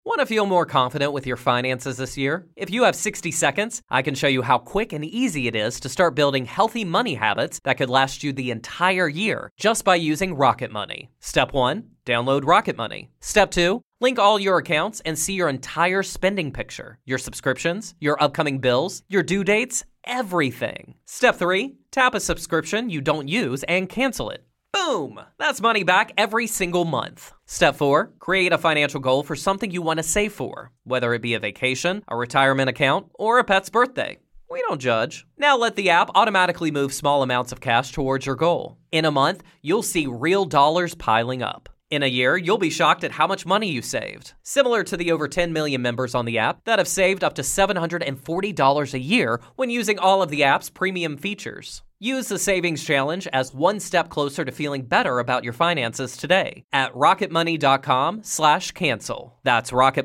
Want to feel more confident with your finances this year? If you have 60 seconds, I can show you how quick and easy it is to start building healthy money habits that could last you the entire year just by using Rocket Money. Step 1, download Rocket Money. Step 2, link all your accounts and see your entire spending picture, your subscriptions, your upcoming bills, your due dates, everything. Step 3, tap a subscription you don't use and cancel it. Boom! That's money back every single month. Step 4, create a financial goal for something you want to save for, whether it be a vacation, a retirement account, or a pet's birthday. We don't judge. Now let the app automatically move small amounts of cash towards your goal. In a month, you'll see real dollars piling up. In a year, you'll be shocked at how much money you saved. Similar to the over 10 million members on the app that have saved up to $740 a year when using all of the app's premium features. Use the Savings Challenge as one step closer to feeling better about your finances today at rocketmoney.com/cancel. That's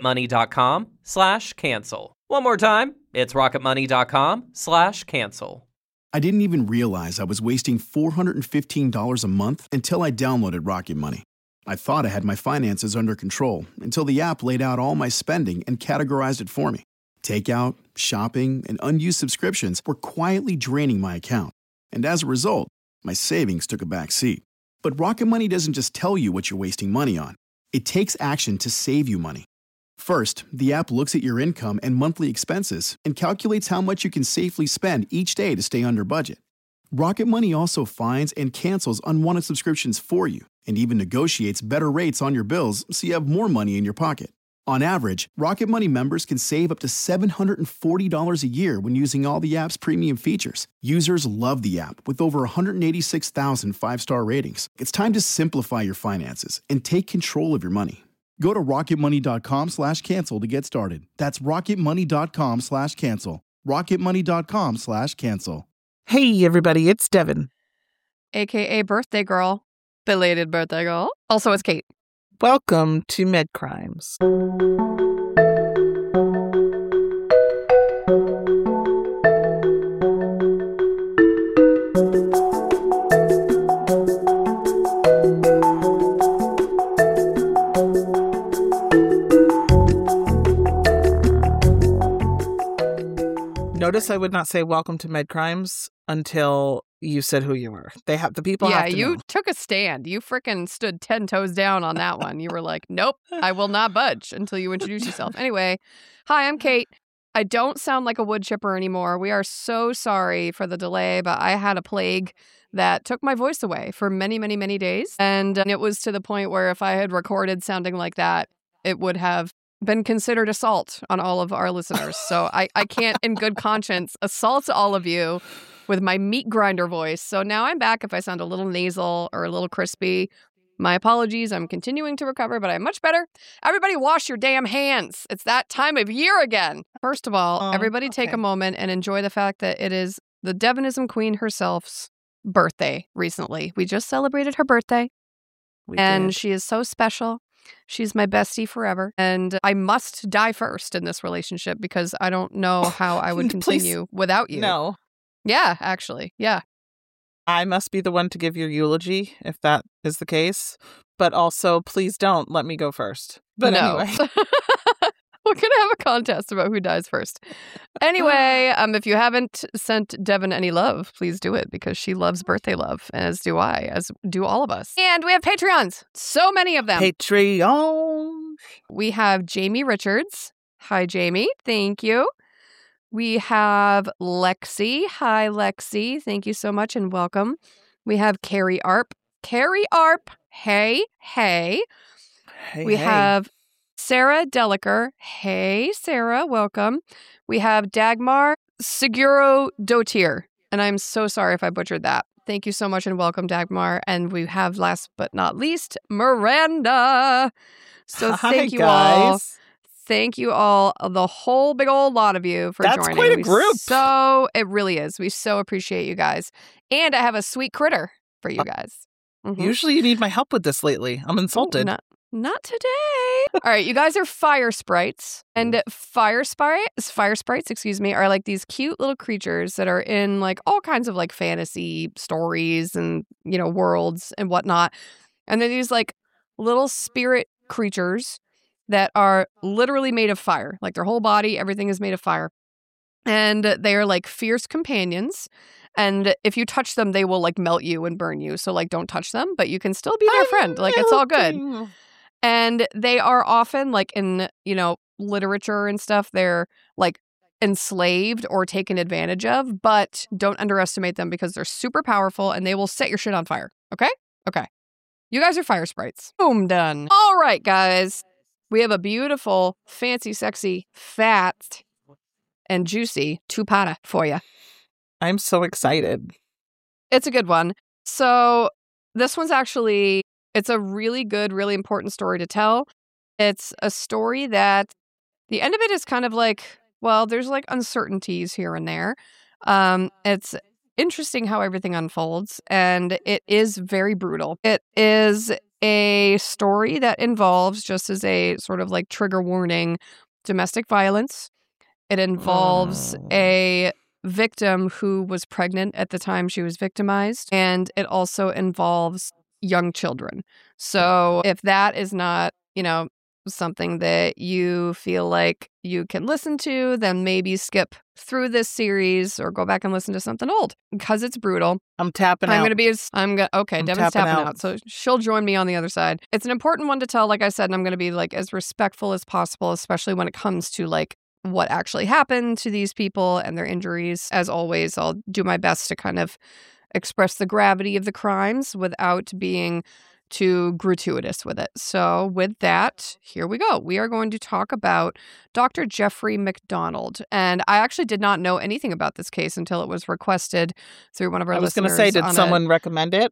rocketmoney.com/cancel. One more time, it's rocketmoney.com/cancel. I didn't even realize I was wasting $415 a month until I downloaded Rocket Money. I thought I had my finances under control until the app laid out all my spending and categorized it for me. Takeout, shopping, and unused subscriptions were quietly draining my account. And as a result, my savings took a back seat. But Rocket Money doesn't just tell you what you're wasting money on. It takes action to save you money. First, the app looks at your income and monthly expenses and calculates how much you can safely spend each day to stay under budget. Rocket Money also finds and cancels unwanted subscriptions for you and even negotiates better rates on your bills so you have more money in your pocket. On average, Rocket Money members can save up to $740 a year when using all the app's premium features. Users love the app with over 186,000 five-star ratings. It's time to simplify your finances and take control of your money. Go to rocketmoney.com/cancel to get started. That's rocketmoney.com/cancel. rocketmoney.com/cancel. Hey, everybody, it's Devin. AKA birthday girl. Belated birthday girl. Also, it's Kate. Welcome to Med Crimes. Notice I would not say welcome to Med Crimes until you said who you were. The people have to you know. took a stand. You freaking stood 10 toes down on that one. You were like, nope, I will not budge until you introduce yourself. Anyway, hi, I'm Kate. I don't sound like a wood chipper anymore. We are so sorry for the delay, but I had a plague that took my voice away for many, many, many days. And it was to the point where if I had recorded sounding like that, it would have been considered assault on all of our listeners. So I can't in good conscience assault all of you with my meat grinder voice. So now I'm back. If I sound a little nasal or a little crispy, my apologies. I'm continuing to recover, but I'm much better. Everybody wash your damn hands. It's that time of year again. First of all, everybody take a moment and enjoy the fact that it is the Devinism Queen herself's birthday recently. We just celebrated her birthday. She is so special. She's my bestie forever. And I must die first in this relationship because I don't know how I would continue without you. No. Yeah, actually. Yeah. I must be the one to give your eulogy if that is the case. But also, please don't let me go first. But no. Anyway. We're going to have a contest about who dies first. Anyway, if you haven't sent Devin any love, please do it because she loves birthday love, as do I, as do all of us. And we have Patreons. So many of them. Patreon. We have Jamie Richards. Hi, Jamie. Thank you. We have Lexi. Hi, Lexi. Thank you so much and welcome. We have Carrie Arp. Carrie Arp. Hey. We have Sarah Deliker. Hey, Sarah. Welcome. We have Dagmar Seguro Dotier. And I'm so sorry if I butchered that. Thank you so much and welcome, Dagmar. And we have, last but not least, Miranda. So thank you all. Thank you all, the whole big old lot of you for joining. That's quite a group. So it really is. We so appreciate you guys. And I have a sweet critter for you guys. Mm-hmm. Usually you need my help with this lately. I'm insulted. Not today. All right, you guys are fire sprites. And fire sprites, are like these cute little creatures that are in like all kinds of like fantasy stories and, worlds and whatnot. And they're these like little spirit creatures that are literally made of fire. Like their whole body, everything is made of fire. And they are like fierce companions. And if you touch them, they will like melt you and burn you. So like don't touch them, but you can still be their friend. Like it's all good. And they are often like in, literature and stuff, they're like enslaved or taken advantage of, but don't underestimate them because they're super powerful and they will set your shit on fire. Okay? Okay. You guys are fire sprites. Boom, done. All right, guys. We have a beautiful, fancy, sexy, fat, and juicy two-parter for you. I'm so excited. It's a good one. So this one's actually, it's a really good, really important story to tell. It's a story that the end of it is kind of like, well, there's like uncertainties here and there. It's interesting how everything unfolds, and it is very brutal. It is a story that involves, just as a sort of like trigger warning, domestic violence. It involves a victim who was pregnant at the time she was victimized, and it also involves young children. So if that is not, something that you feel like you can listen to, then maybe skip through this series or go back and listen to something old because it's brutal. I'm tapping out. Okay, Devin's tapping out. So she'll join me on the other side. It's an important one to tell, like I said, and I'm going to be like as respectful as possible, especially when it comes to like what actually happened to these people and their injuries. As always, I'll do my best to kind of express the gravity of the crimes without being too gratuitous with it. So with that, here we go. We are going to talk about Dr. Jeffrey MacDonald. And I actually did not know anything about this case until it was requested through one of our listeners. I was going to say, did someone recommend it?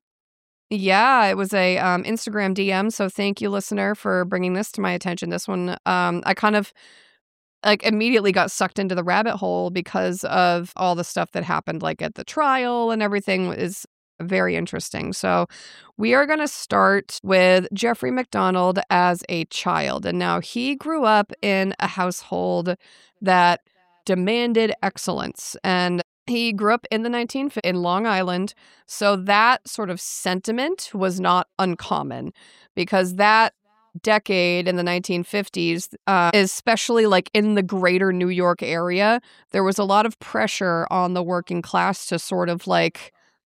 Yeah, it was a Instagram DM. So thank you, listener, for bringing this to my attention. This one, I kind of like immediately got sucked into the rabbit hole because of all the stuff that happened like at the trial, and everything is very interesting. So we are going to start with Jeffrey MacDonald as a child. And now he grew up in a household that demanded excellence. And he grew up in the 1950s in Long Island. So that sort of sentiment was not uncommon because that decade in the 1950s, especially like in the greater New York area, there was a lot of pressure on the working class to sort of like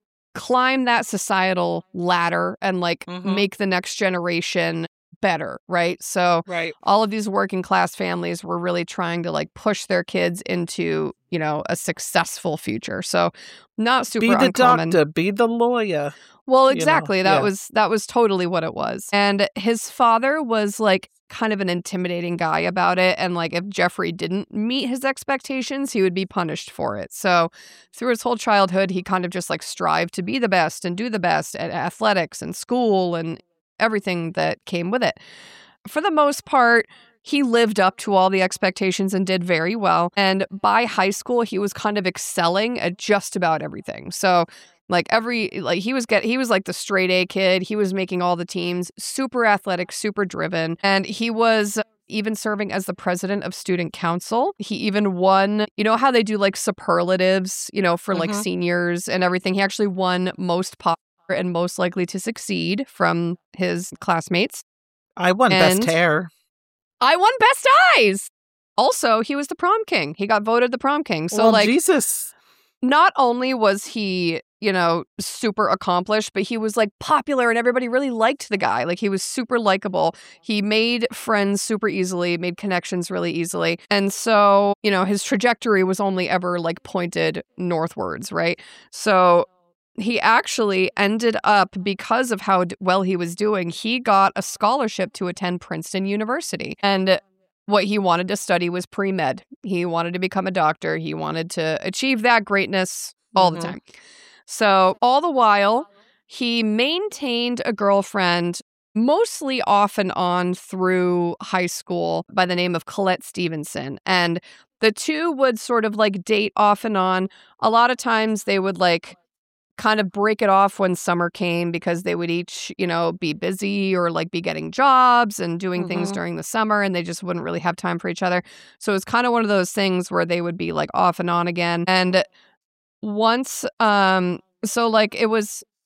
climb that societal ladder and like make the next generation better, right? So all of these working class families were really trying to like push their kids into, a successful future. So not super uncommon. Be the doctor, be the lawyer. Well, exactly. That was totally what it was. And his father was like kind of an intimidating guy about it. And like if Jeffrey didn't meet his expectations, he would be punished for it. So through his whole childhood, he kind of just like strived to be the best and do the best at athletics and school and everything that came with it. For the most part, he lived up to all the expectations and did very well. And by high school, he was kind of excelling at just about everything. So he was like the straight A kid. He was making all the teams, super athletic, super driven. And he was even serving as the president of student council. He even won, how they do like superlatives, for like seniors and everything. He actually won most popular and most likely to succeed from his classmates. I won best hair. I won best eyes. Also, he was the prom king. He got voted the prom king. So Jesus. Not only was he, super accomplished, but he was like popular and everybody really liked the guy. Like he was super likable. He made friends super easily, made connections really easily. And so, his trajectory was only ever like pointed northwards, right? So he actually ended up, because of how well he was doing, he got a scholarship to attend Princeton University. And what he wanted to study was pre-med. He wanted to become a doctor. He wanted to achieve that greatness all the time. So all the while, he maintained a girlfriend mostly off and on through high school by the name of Colette Stevenson. And the two would sort of like date off and on. A lot of times they would like kind of break it off when summer came because they would each, be busy or like be getting jobs and doing things during the summer, and they just wouldn't really have time for each other. So it was kind of one of those things where they would be like off and on again. And once, it was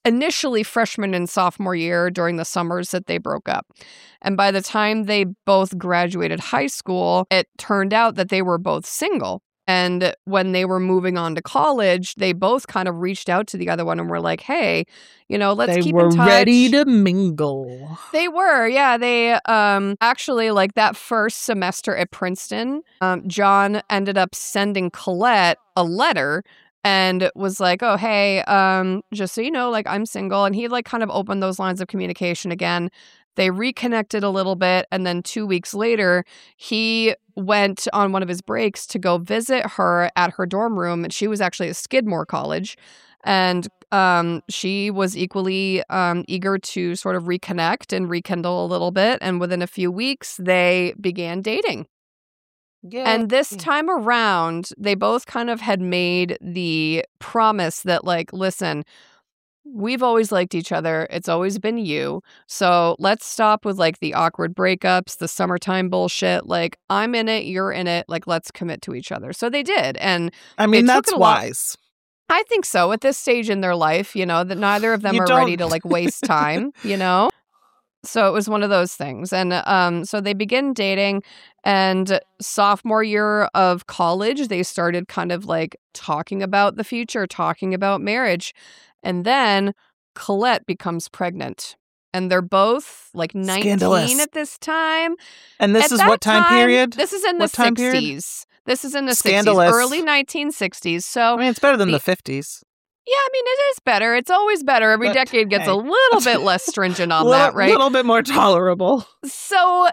initially freshman and sophomore year during the summers that they broke up. And by the time they both graduated high school, it turned out that they were both single. And when they were moving on to college, they both kind of reached out to the other one and were like, hey, let's keep in touch. They were ready to mingle. They were, yeah. They actually, like that first semester at Princeton, John ended up sending Colette a letter and was like, oh, hey, just so you know, like, I'm single. And he like kind of opened those lines of communication again. They reconnected a little bit. And then 2 weeks later, he went on one of his breaks to go visit her at her dorm room. And she was actually at Skidmore College. And she was equally eager to sort of reconnect and rekindle a little bit. And within a few weeks, they began dating. Yeah. And this time around, they both kind of had made the promise that, like, listen, we've always liked each other. It's always been you. So let's stop with like the awkward breakups, the summertime bullshit. Like, I'm in it, you're in it. Like, let's commit to each other. So they did. And I mean, that's wise. I think so. At this stage in their life, that neither of them are ready to like waste time, So it was one of those things. And so they begin dating, and sophomore year of college, they started kind of like talking about the future, talking about marriage. And then Colette becomes pregnant. And they're both like 19 Scandalous. At this time. And this is what time period? This is in the 60s. Period? This is in the Scandalous. 60s, early 1960s. So I mean, it's better than the 50s. Yeah, I mean, it is better. It's always better. Every decade gets a little bit less stringent on that, right? A little bit more tolerable. So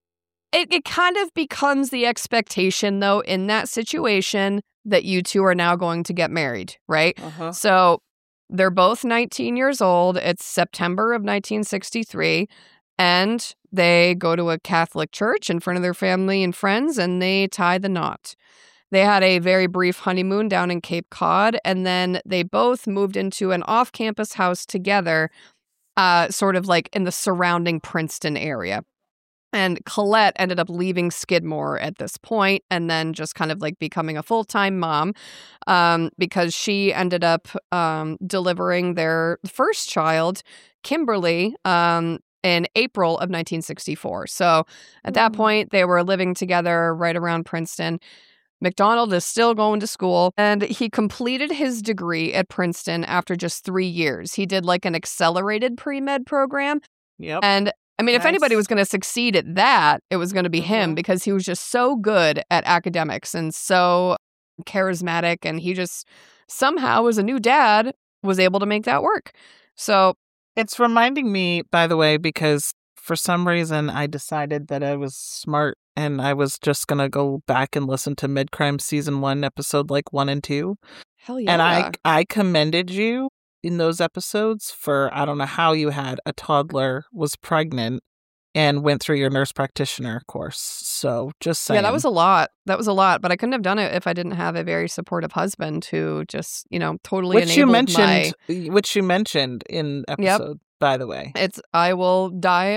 it kind of becomes the expectation, though, in that situation that you two are now going to get married, right? Uh-huh. So they're both 19 years old. It's September of 1963. And they go to a Catholic church in front of their family and friends, and they tie the knot. They had a very brief honeymoon down in Cape Cod, and then they both moved into an off-campus house together, sort of like in the surrounding Princeton area. And Colette ended up leaving Skidmore at this point and then just kind of like becoming a full-time mom because she ended up delivering their first child, Kimberly, in April of 1964. So at that point, they were living together right around Princeton. MacDonald is still going to school, and he completed his degree at Princeton after just 3 years. He did like an accelerated pre-med program. Yep. And I mean, if anybody was going to succeed at that, it was going to be him because he was just so good at academics and so charismatic. And he just somehow, as a new dad, was able to make that work. So it's reminding me, by the way, because for some reason I decided that I was smart and I was just going to go back and listen to Midcrime Season 1, Episode like 1 and 2. Hell yeah. And I commended you in those episodes for, I don't know how you had a toddler, was pregnant, and went through your nurse practitioner course. So just saying. Yeah, that was a lot. But I couldn't have done it if I didn't have a very supportive husband who just, totally enabled Which you mentioned in episode, by the way. It's, I will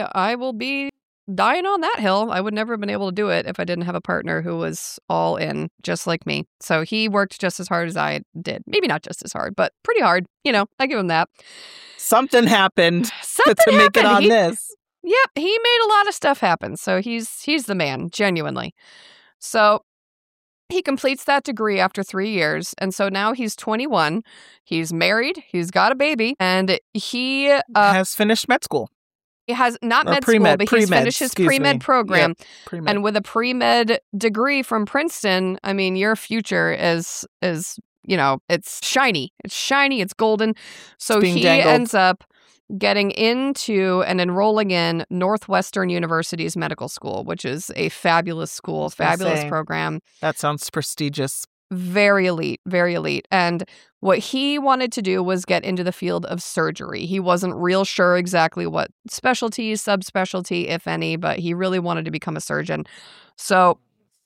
be dying on that hill. I would never have been able to do it if I didn't have a partner who was all in, just like me. So he worked just as hard as I did. Maybe not just as hard, but pretty hard. I give him that. Something happened to make it on this. Yep, he made a lot of stuff happen. So he's the man, genuinely. So he completes that degree after 3 years. And so now he's 21. He's married. He's got a baby. And he has finished med school. He has not med school, but he's finished his pre-med program. Yep, pre-med. And with a pre-med degree from Princeton, I mean, your future is it's shiny. It's shiny. It's golden. So he ends up getting into and enrolling in Northwestern University's medical school, which is a fabulous school, fabulous program. That sounds prestigious. Very elite, very elite. And what he wanted to do was get into the field of surgery. He wasn't real sure exactly what specialty, subspecialty, if any, but he really wanted to become a surgeon. So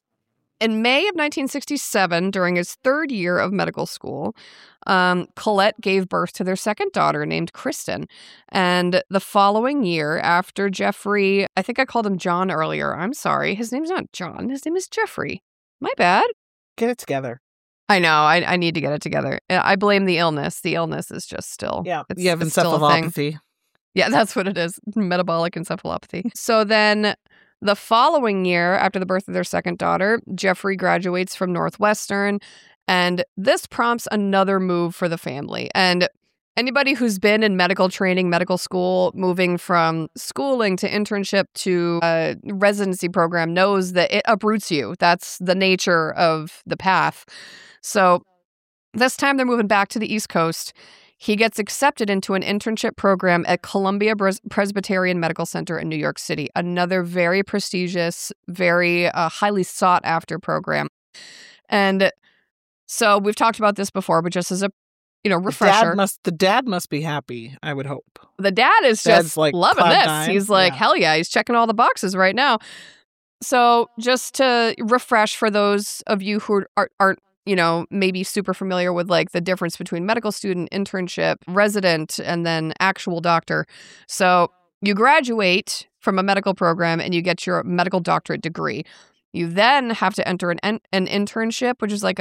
in May of 1967, during his third year of medical school, Colette gave birth to their second daughter named Kristen. And the following year, after Jeffrey, I think I called him John earlier. I'm sorry. His name's not John. His name is Jeffrey. My bad. Get it together. I know. I need to get it together. I blame the illness. The illness is just still. Yeah. It's, You have it's still a thing. encephalopathy. Yeah, that's what it is. Metabolic encephalopathy. So then the following year, after the birth of their second daughter, Jeffrey graduates from Northwestern. And this prompts another move for the family. And anybody who's been in medical training, medical school, moving from schooling to internship to a residency program knows that it uproots you. That's the nature of the path. So this time they're moving back to the East Coast. He gets accepted into an internship program at Columbia Presbyterian Medical Center in New York City, another very prestigious, very highly sought after program. And so we've talked about this before, but just as a refresher. The dad must be happy, I would hope. The dad is just like loving this. Cloud9. He's like, hell yeah, he's checking all the boxes right now. So just to refresh for those of you who aren't maybe super familiar with like the difference between medical student, internship, resident, and then actual doctor. So you graduate from a medical program and you get your medical doctorate degree. You then have to enter an internship, which is like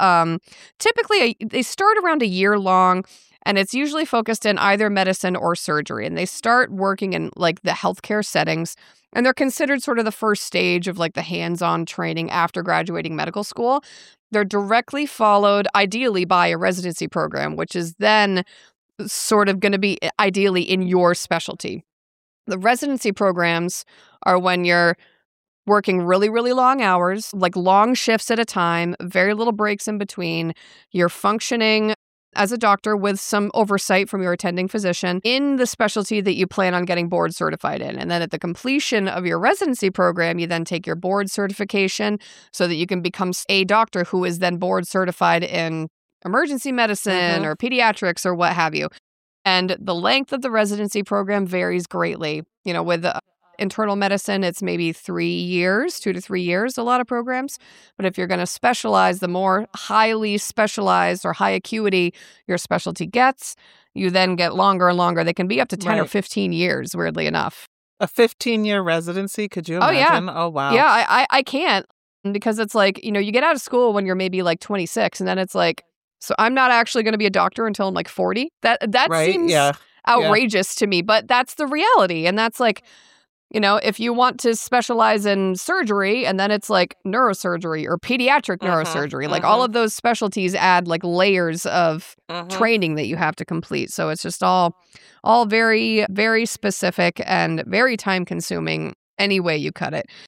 they start around a year long, and it's usually focused in either medicine or surgery. And they start working in like the healthcare settings, and they're considered sort of the first stage of like the hands-on training after graduating medical school. They're directly followed, ideally, by a residency program, which is then sort of going to be ideally in your specialty. The residency programs are when you're working really, really long hours, like long shifts at a time, very little breaks in between. You're functioning as a doctor with some oversight from your attending physician in the specialty that you plan on getting board certified in. And then at the completion of your residency program, you then take your board certification so that you can become a doctor who is then board certified in emergency medicine or pediatrics or what have you. And the length of the residency program varies greatly. With internal medicine, it's maybe 3 years, 2 to 3 years, a lot of programs. But if you're going to specialize, the more highly specialized or high acuity your specialty gets, you then get longer and longer. They can be up to 10 or 15 years, weirdly enough. A 15-year residency? Could you imagine? Oh, wow. Yeah, I can't, because it's like, you get out of school when you're maybe like 26, and then it's like, so I'm not actually going to be a doctor until I'm like 40? That right? seems outrageous to me, but that's the reality. And that's like, if you want to specialize in surgery, and then it's like neurosurgery or pediatric neurosurgery, like all of those specialties add like layers of training that you have to complete. So it's just all very, very specific and very time consuming any way you cut it.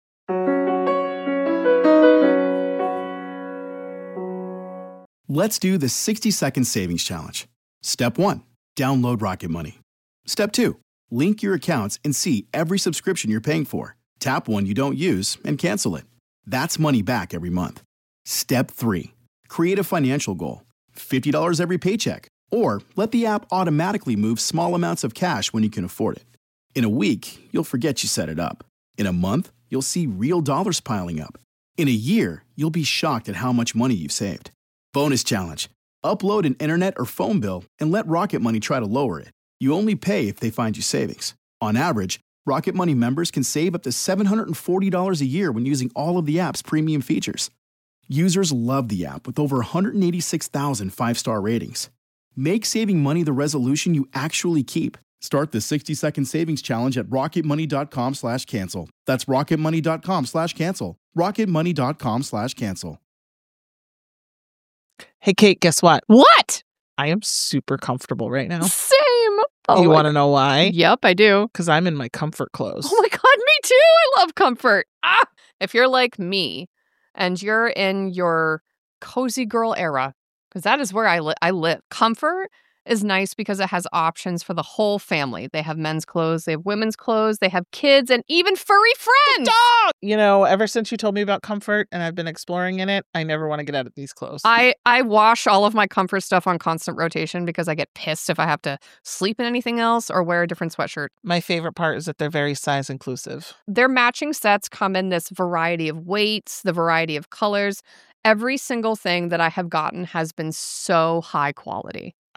Let's do the 60-second savings challenge. Step 1, download Rocket Money. Step 2, link your accounts and see every subscription you're paying for. Tap one you don't use and cancel it. That's money back every month. Step 3, create a financial goal. $50 every paycheck. Or let the app automatically move small amounts of cash when you can afford it. In a week, you'll forget you set it up. In a month, you'll see real dollars piling up. In a year, you'll be shocked at how much money you've saved. Bonus challenge. Upload an internet or phone bill and let Rocket Money try to lower it. You only pay if they find you savings. On average, Rocket Money members can save up to $740 a year when using all of the app's premium features. Users love the app with over 186,000 five-star ratings. Make saving money the resolution you actually keep. Start the 60-second savings challenge at rocketmoney.com/cancel. That's rocketmoney.com/cancel. rocketmoney.com/cancel. Hey, Kate, guess what? What? I am super comfortable right now. Same. Oh, you want to know why? Yep, I do. Because I'm in my comfort clothes. Oh my God, me too. I love comfort. If you're like me and you're in your cozy girl era, because that is where I live. Comfort is nice because it has options for the whole family. They have men's clothes, they have women's clothes, they have kids, and even furry friends. Dog! Ever since you told me about comfort and I've been exploring in it, I never want to get out of these clothes. I wash all of my comfort stuff on constant rotation because I get pissed if I have to sleep in anything else or wear a different sweatshirt. My favorite part is that they're very size inclusive. Their matching sets come in this variety of weights, the variety of colors. Every single thing that I have gotten has been so high quality.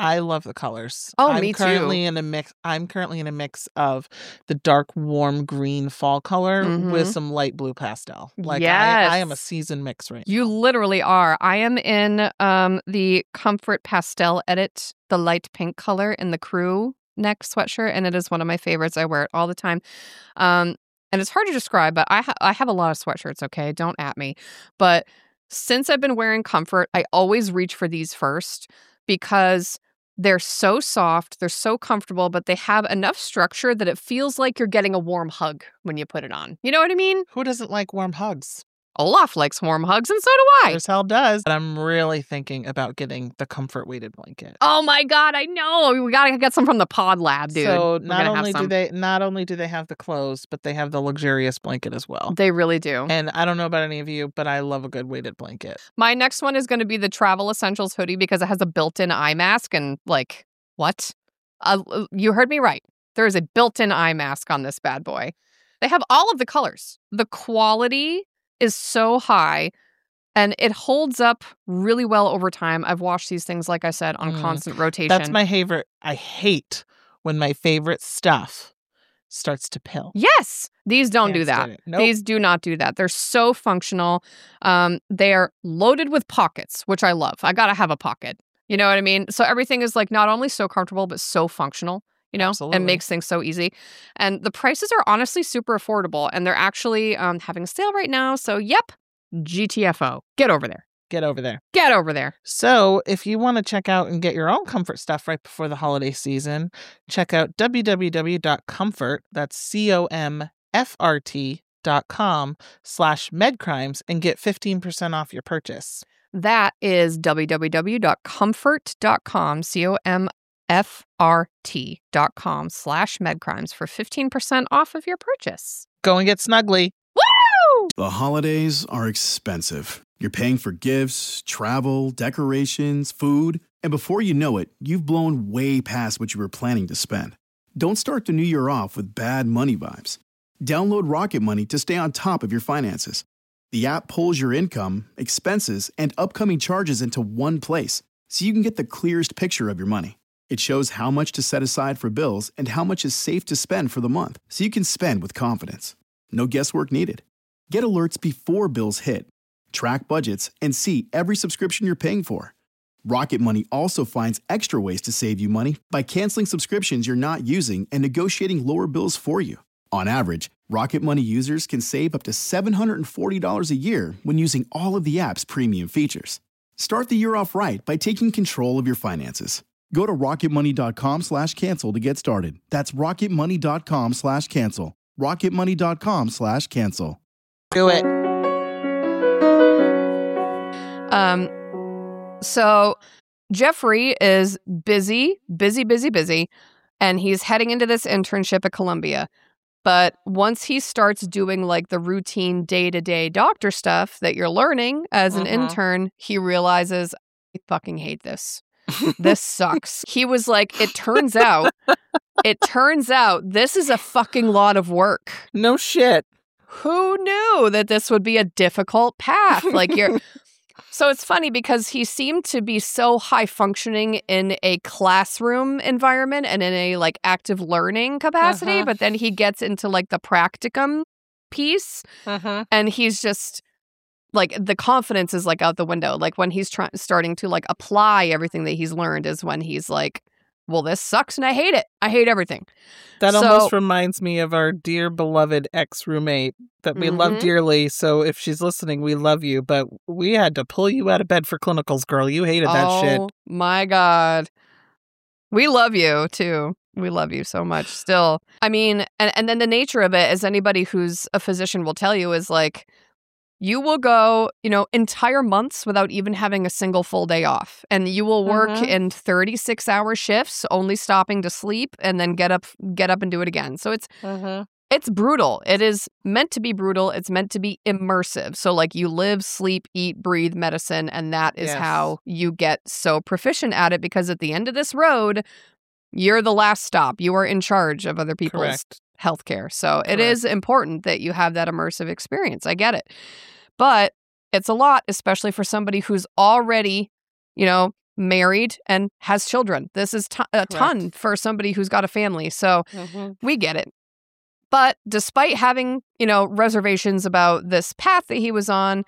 I love the colors. Oh, I'm me currently too. in a mix. I'm currently in a mix of the dark, warm green fall color with Mhm. some light blue pastel. Like I am a Yes. season mix right You now. literally are. I am in the Comfort Pastel Edit, the light pink color in the crew neck sweatshirt, and it is one of my favorites. I wear it all the time. And it's hard to describe, but I have a lot of sweatshirts, okay? Don't at me. But since I've been wearing Comfort, I always reach for these first because they're so soft, they're so comfortable, but they have enough structure that it feels like you're getting a warm hug when you put it on. You know what I mean? Who doesn't like warm hugs? Olaf likes warm hugs, and so do I. Sure as hell does. But I'm really thinking about getting the Comfort weighted blanket. Oh my God, I know. We gotta get some from the Pod Lab, dude. So We're not gonna have only some. do they have the clothes, but they have the luxurious blanket as well. They really do. And I don't know about any of you, but I love a good weighted blanket. My next one is going to be the Travel Essentials hoodie because it has a built-in eye mask. And like, what? You heard me right. There is a built-in eye mask on this bad boy. They have all of the colors. The quality is so high and it holds up really well over time. I've washed these things, like I said, on constant rotation. That's my favorite. I hate when my favorite stuff starts to pill. Yes. These don't Can't do that. stand it. Nope. These do not do that. They're so functional. They are loaded with pockets, which I love. I got to have a pocket. You know what I mean? So everything is like not only so comfortable, but so functional, you know, Absolutely. and makes things so easy. And the prices are honestly super affordable. And they're actually having a sale right now. So, yep, GTFO. Get over there. Get over there. Get over there. So if you want to check out and get your own Comfort stuff right before the holiday season, check out www.comfort, that's comfrt.com/medcrimes and get 15% off your purchase. That is www.comfort.com, comfrt.com/medcrimes for 15% off of your purchase. Go and get snuggly. Woo! The holidays are expensive. You're paying for gifts, travel, decorations, food, and before you know it, you've blown way past what you were planning to spend. Don't start the new year off with bad money vibes. Download Rocket Money to stay on top of your finances. The app pulls your income, expenses, and upcoming charges into one place, so you can get the clearest picture of your money. It shows how much to set aside for bills and how much is safe to spend for the month, so you can spend with confidence. No guesswork needed. Get alerts before bills hit. Track budgets and see every subscription you're paying for. Rocket Money also finds extra ways to save you money by canceling subscriptions you're not using and negotiating lower bills for you. On average, Rocket Money users can save up to $740 a year when using all of the app's premium features. Start the year off right by taking control of your finances. Go to rocketmoney.com/cancel to get started. That's rocketmoney.com/cancel. rocketmoney.com/cancel. Do it. So Jeffrey is busy, and he's heading into this internship at Columbia. But once he starts doing like the routine day-to-day doctor stuff that you're learning as an intern, he realizes, I fucking hate this. This sucks. He was like, it turns out this is a fucking lot of work. No shit. Who knew that this would be a difficult path? Like So it's funny because he seemed to be so high functioning in a classroom environment and in a like active learning capacity, but then he gets into like the practicum piece and he's just like the confidence is like out the window. Like when he's starting to like apply everything that he's learned is when he's like, well, this sucks and I hate it. I hate everything. That almost reminds me of our dear beloved ex-roommate that we love dearly. So if she's listening, we love you. But we had to pull you out of bed for clinicals, girl. You hated that shit. Oh, my God. We love you, too. We love you so much still. I mean, and then the nature of it, as anybody who's a physician will tell you, is like, you will go, entire months without even having a single full day off. And you will work in 36-hour shifts, only stopping to sleep and then get up and do it again. So it's brutal. It is meant to be brutal. It's meant to be immersive. So like you live, sleep, eat, breathe medicine. And that is how you get so proficient at it, because at the end of this road, you're the last stop. You are in charge of other people's healthcare. So it is important that you have that immersive experience. I get it. But it's a lot, especially for somebody who's already, married, and has children. This is a ton for somebody who's got a family. So we get it. But despite having, reservations about this path that he was on,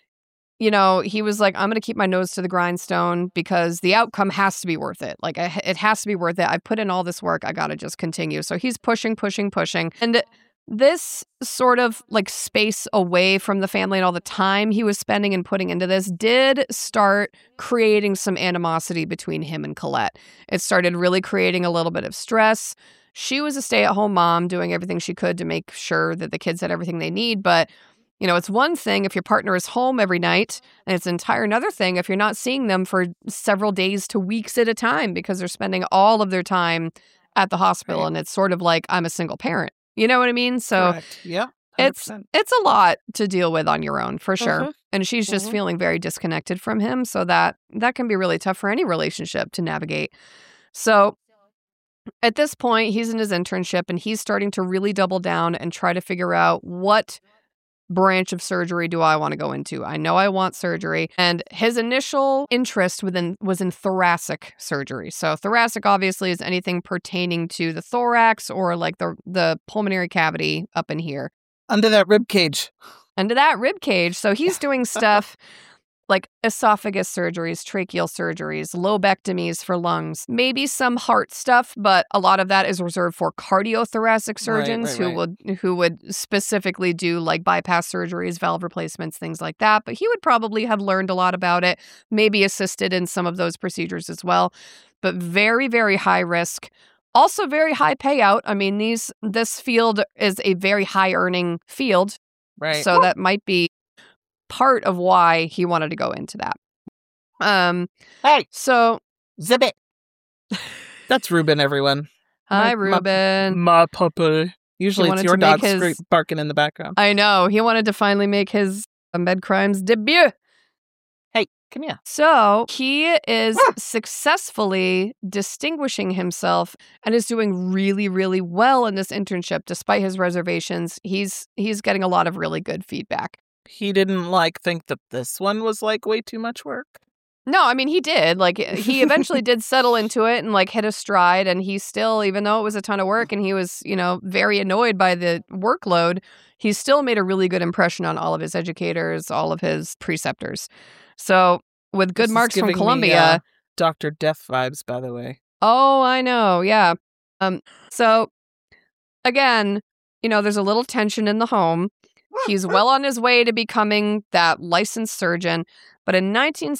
he was like, I'm going to keep my nose to the grindstone because the outcome has to be worth it. Like, it has to be worth it. I put in all this work. I got to just continue. So he's pushing. And this sort of like space away from the family and all the time he was spending and putting into this did start creating some animosity between him and Colette. It started really creating a little bit of stress. She was a stay-at-home mom doing everything she could to make sure that the kids had everything they need. But, it's one thing if your partner is home every night, and it's an entire another thing if you're not seeing them for several days to weeks at a time because they're spending all of their time at the hospital. Right. And it's sort of like, I'm a single parent. You know what I mean? So yeah, it's a lot to deal with on your own, for sure. And she's just feeling very disconnected from him. So that can be really tough for any relationship to navigate. So at this point, he's in his internship and he's starting to really double down and try to figure out what branch of surgery do I want to go into. I know I want surgery. And his initial interest was in thoracic surgery. So thoracic obviously is anything pertaining to the thorax or like the pulmonary cavity up in here. Under that rib cage. So he's doing stuff like esophagus surgeries, tracheal surgeries, lobectomies for lungs, maybe some heart stuff, but a lot of that is reserved for cardiothoracic surgeons who would specifically do like bypass surgeries, valve replacements, things like that. But he would probably have learned a lot about it, maybe assisted in some of those procedures as well. But very, very high risk. Also very high payout. I mean, this field is a very high earning field. Right. So that might be part of why he wanted to go into that. Hey, so zip it. That's Ruben, everyone. Hi, Ruben. My puppy. Usually it's your dog barking in the background. I know. He wanted to finally make his MedCrimes debut. Hey, come here. So he is successfully distinguishing himself and is doing really, really well in this internship. Despite his reservations, he's getting a lot of really good feedback. He didn't think that this one was way too much work? No, I mean, he did. He eventually did settle into it and hit a stride. And he still, even though it was a ton of work and he was, very annoyed by the workload, he still made a really good impression on all of his educators, all of his preceptors. So with good marks from Columbia. Dr. Death vibes, by the way. Oh, I know. Yeah. So again, there's a little tension in the home. He's well on his way to becoming that licensed surgeon. But in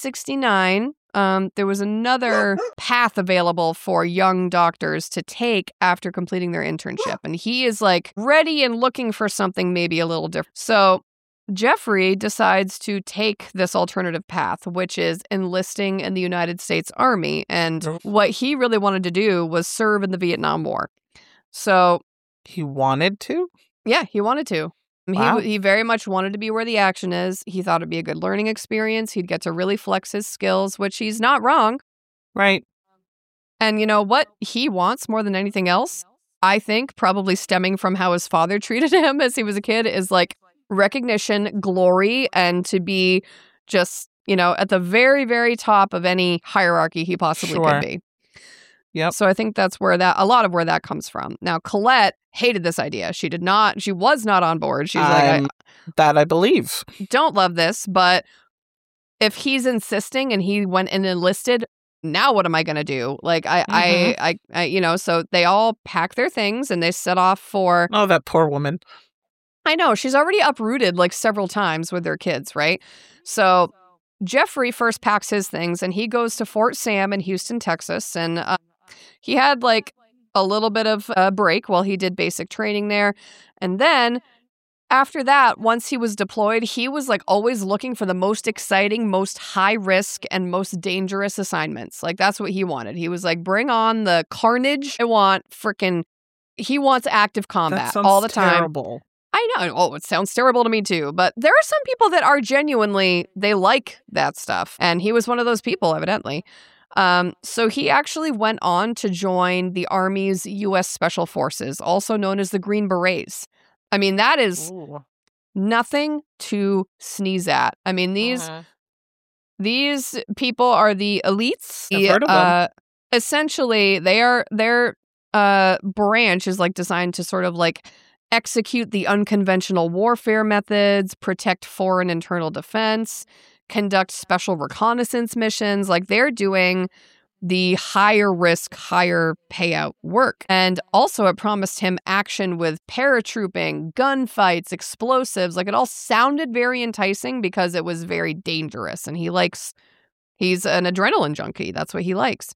1969, there was another path available for young doctors to take after completing their internship. And he is ready and looking for something maybe a little different. So Jeffrey decides to take this alternative path, which is enlisting in the United States Army. And what he really wanted to do was serve in the Vietnam War. So he wanted to? Yeah, he wanted to. Wow. He very much wanted to be where the action is. He thought it'd be a good learning experience. He'd get to really flex his skills, which he's not wrong. Right. And what he wants more than anything else, I think, probably stemming from how his father treated him as he was a kid, is recognition, glory, and to be just, at the very, very top of any hierarchy he possibly could be. Yep. So I think that's where a lot of where that comes from. Now, Colette hated this idea. She was not on board. She's I believe. Don't love this, but if he's insisting and he went and enlisted, now what am I going to do? So they all pack their things and they set off for... Oh, that poor woman. I know. She's already uprooted several times with their kids, right? So Jeffrey first packs his things and he goes to Fort Sam in Houston, Texas. And he had a little bit of a break while he did basic training there. And then after that, once he was deployed, he was always looking for the most exciting, most high risk and most dangerous assignments. That's what he wanted. He was bring on the carnage. He wants active combat all the time. Terrible. I know. Oh, it sounds terrible to me too. But there are some people that are genuinely, they like that stuff. And he was one of those people, evidently. So he actually went on to join the Army's U.S. Special Forces, also known as the Green Berets. I mean, that is nothing to sneeze at. I mean, these These people are the elites. I've heard of them. Essentially, their branch is like designed to sort of like execute the unconventional warfare methods, protect foreign internal defense, conduct special reconnaissance missions. Like they're doing the higher risk, higher payout work. And also it promised him action with paratrooping, gunfights, explosives. Like it all sounded very enticing because it was very dangerous. And he's an adrenaline junkie. That's what he likes.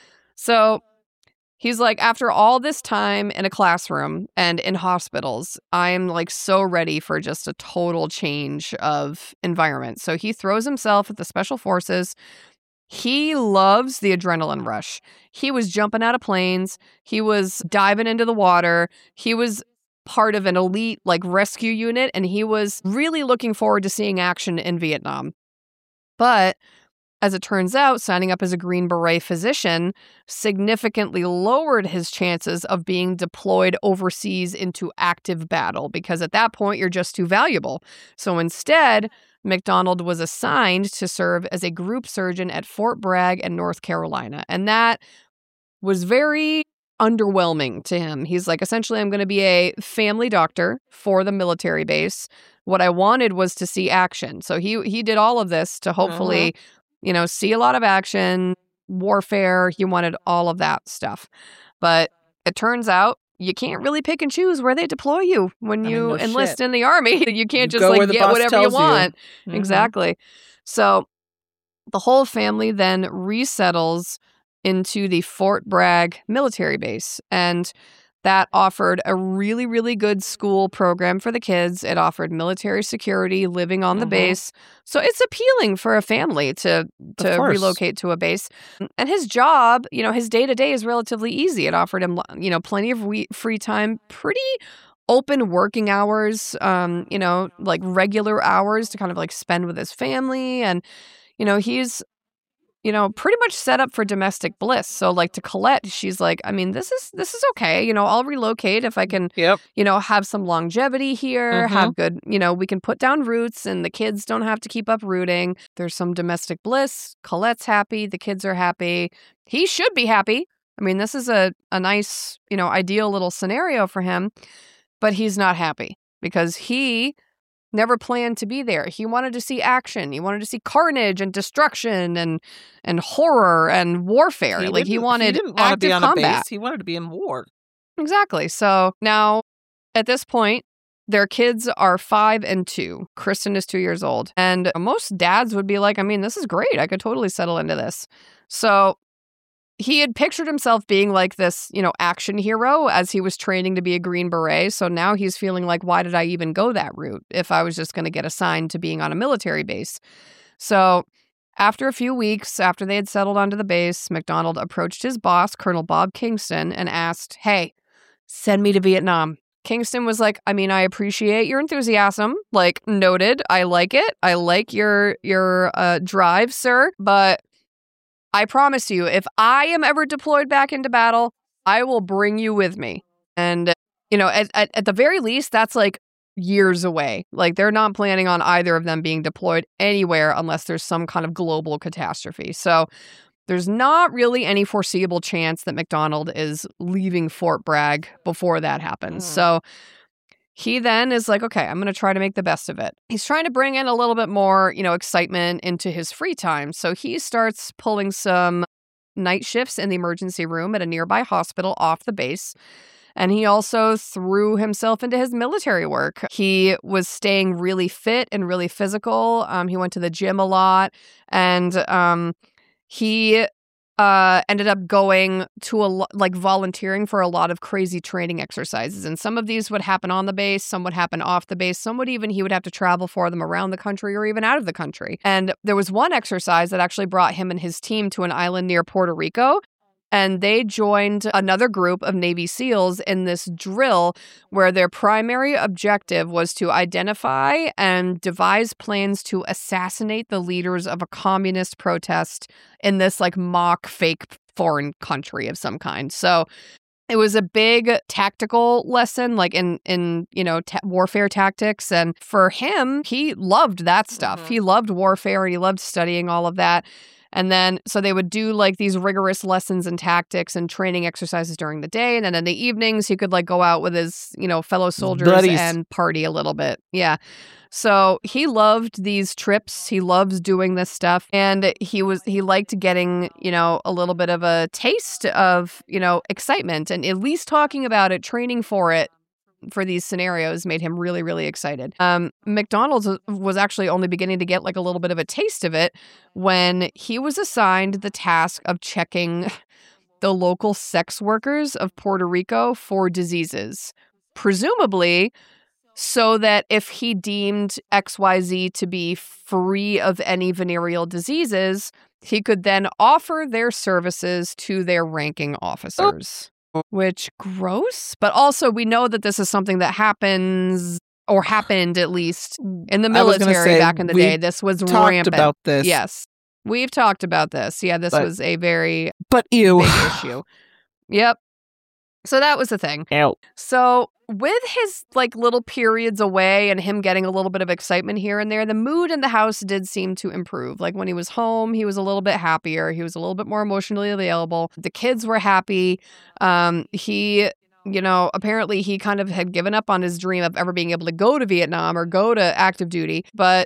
So he's like, after all this time in a classroom and in hospitals, I'm like so ready for just a total change of environment. So he throws himself at the special forces. He loves the adrenaline rush. He was jumping out of planes. He was diving into the water. He was part of an elite like rescue unit, and he was really looking forward to seeing action in Vietnam. But as it turns out, signing up as a Green Beret physician significantly lowered his chances of being deployed overseas into active battle, because at that point, you're just too valuable. So instead, McDonald was assigned to serve as a group surgeon at Fort Bragg in North Carolina. And that was very underwhelming to him. He's like, essentially, I'm going to be a family doctor for the military base. What I wanted was to see action. So he did all of this to hopefully, see a lot of action, warfare. He wanted all of that stuff. But it turns out you can't really pick and choose where they deploy you when you enlist in the Army. You can't just like get whatever you want. Mm-hmm. Exactly. So the whole family then resettles into the Fort Bragg military base. And that offered a really, really good school program for the kids. It offered military security, living on the base. So it's appealing for a family to relocate to a base. And his job, his day-to-day is relatively easy. It offered him, plenty of free time, pretty open working hours, like regular hours to kind of like spend with his family. And, he's pretty much set up for domestic bliss. So like to Colette, she's like, I mean, this is okay. I'll relocate if I can, have some longevity here, have good, we can put down roots and the kids don't have to keep uprooting. There's some domestic bliss. Colette's happy. The kids are happy. He should be happy. I mean, this is a nice, ideal little scenario for him, but he's not happy because he never planned to be there. He wanted to see action. He wanted to see carnage and destruction and horror and warfare. He wanted active combat. He wanted to be in war. Exactly. So now at this point, their kids are 5 and 2. Kristen is 2 years old. And most dads would be like, I mean, this is great. I could totally settle into this. So he had pictured himself being like this, action hero as he was training to be a Green Beret. So now he's feeling like, why did I even go that route if I was just going to get assigned to being on a military base? So after a few weeks, after they had settled onto the base, McDonald approached his boss, Colonel Bob Kingston, and asked, hey, send me to Vietnam. Kingston was like, I mean, I appreciate your enthusiasm. Like, noted. I like it. I like your drive, sir. But I promise you, if I am ever deployed back into battle, I will bring you with me. And, at the very least, that's like years away. Like they're not planning on either of them being deployed anywhere unless there's some kind of global catastrophe. So there's not really any foreseeable chance that McDonald is leaving Fort Bragg before that happens. So he then is like, okay, I'm going to try to make the best of it. He's trying to bring in a little bit more, excitement into his free time. So he starts pulling some night shifts in the emergency room at a nearby hospital off the base. And he also threw himself into his military work. He was staying really fit and really physical. He went to the gym a lot. And he ended up going to volunteering for a lot of crazy training exercises. And some of these would happen on the base, some would happen off the base, some would even, he would have to travel for them around the country or even out of the country. And there was one exercise that actually brought him and his team to an island near Puerto Rico. And they joined another group of Navy SEALs in this drill where their primary objective was to identify and devise plans to assassinate the leaders of a communist protest in this mock fake foreign country of some kind. So It was a big tactical lesson, like in warfare tactics. And for him, he loved that stuff. Mhm. He loved warfare and he loved studying all of that. And then, so they would do like these rigorous lessons and tactics and training exercises during the day. And then in the evenings, he could like go out with his, fellow soldiers buddies. and party a little bit. Yeah. So he loved these trips. He loves doing this stuff. And he liked getting, a little bit of a taste of, excitement, and at least talking about it, training for it, for these scenarios made him really, really excited. McDonald's was actually only beginning to get like a little bit of a taste of it when he was assigned the task of checking the local sex workers of Puerto Rico for diseases, presumably so that if he deemed XYZ to be free of any venereal diseases, he could then offer their services to their ranking officers. Which, gross. But also, we know that this is something that happens, or happened at least, in the military back in the day. This was rampant. About this. Yes. We've talked about this. Yeah, this was a very ew. big issue. Yep. So that was the thing. Ew. So with his like little periods away and him getting a little bit of excitement here and there, the mood in the house did seem to improve. Like when he was home, he was a little bit happier. He was a little bit more emotionally available. The kids were happy. He, apparently he kind of had given up on his dream of ever being able to go to Vietnam or go to active duty. But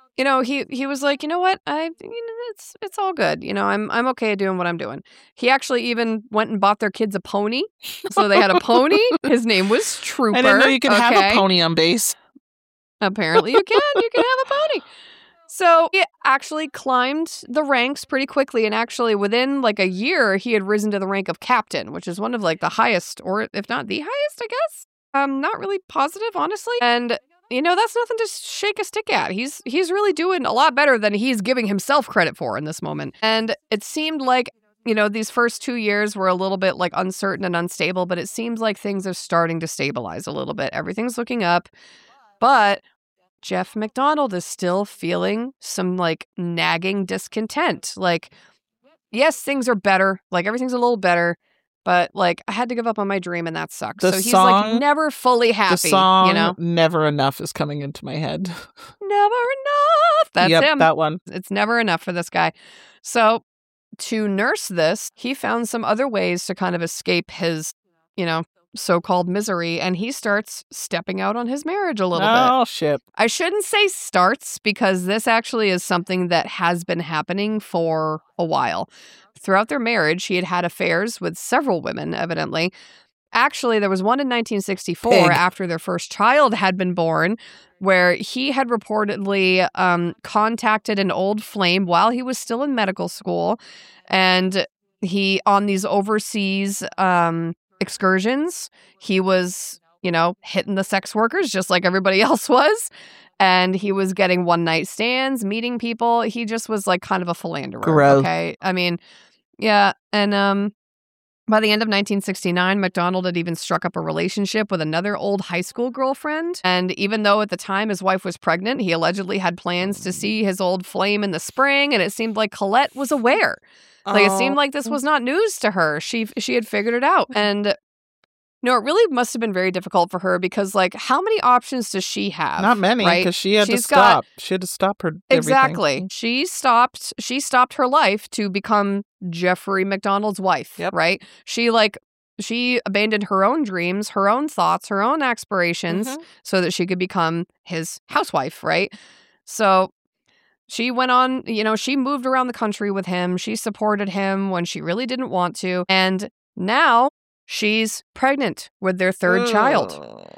he was like, you know what? It's all good. I'm okay doing what I'm doing. He actually even went and bought their kids a pony. So they had a pony. His name was Trooper. I didn't know you could have a pony on base. Apparently you can. You can have a pony. So he actually climbed the ranks pretty quickly. And actually within like a year, he had risen to the rank of captain, which is one of like the highest, or if not the highest, I guess. Not really positive, honestly. And that's nothing to shake a stick at. He's really doing a lot better than he's giving himself credit for in this moment. And it seemed like, these first 2 years were a little bit like uncertain and unstable, but it seems like things are starting to stabilize a little bit. Everything's looking up. But Jeff McDonald is still feeling some like nagging discontent. Like, yes, things are better. Like everything's a little better. But, like, I had to give up on my dream, and that sucks. So he's, like, never fully happy, The song, Never Enough, is coming into my head. Never enough. That's him. That one. It's never enough for this guy. So to nurse this, he found some other ways to kind of escape his, so-called misery, and he starts stepping out on his marriage a little bit. Oh, shit. I shouldn't say starts, because this actually is something that has been happening for a while. Throughout their marriage, he had had affairs with several women, evidently. Actually, there was one in 1964 after their first child had been born, where he had reportedly contacted an old flame while he was still in medical school. And he, on these overseas excursions, he was, hitting the sex workers just like everybody else was. And he was getting one-night stands, meeting people. He just was like kind of a philanderer. Gross. Okay. I mean, yeah. And by the end of 1969, McDonald had even struck up a relationship with another old high school girlfriend. And even though at the time his wife was pregnant, he allegedly had plans to see his old flame in the spring. And it seemed like Colette was aware. Like it seemed like this was not news to her. She had figured it out. And it really must have been very difficult for her because, like, how many options does she have? Not many, right? because she had to stop. She had to stop her Exactly. everything. She stopped her life to become Jeffrey McDonald's wife, right? She abandoned her own dreams, her own thoughts, her own aspirations so that she could become his housewife, right? So she went on, she moved around the country with him. She supported him when she really didn't want to. And now she's pregnant with their third child.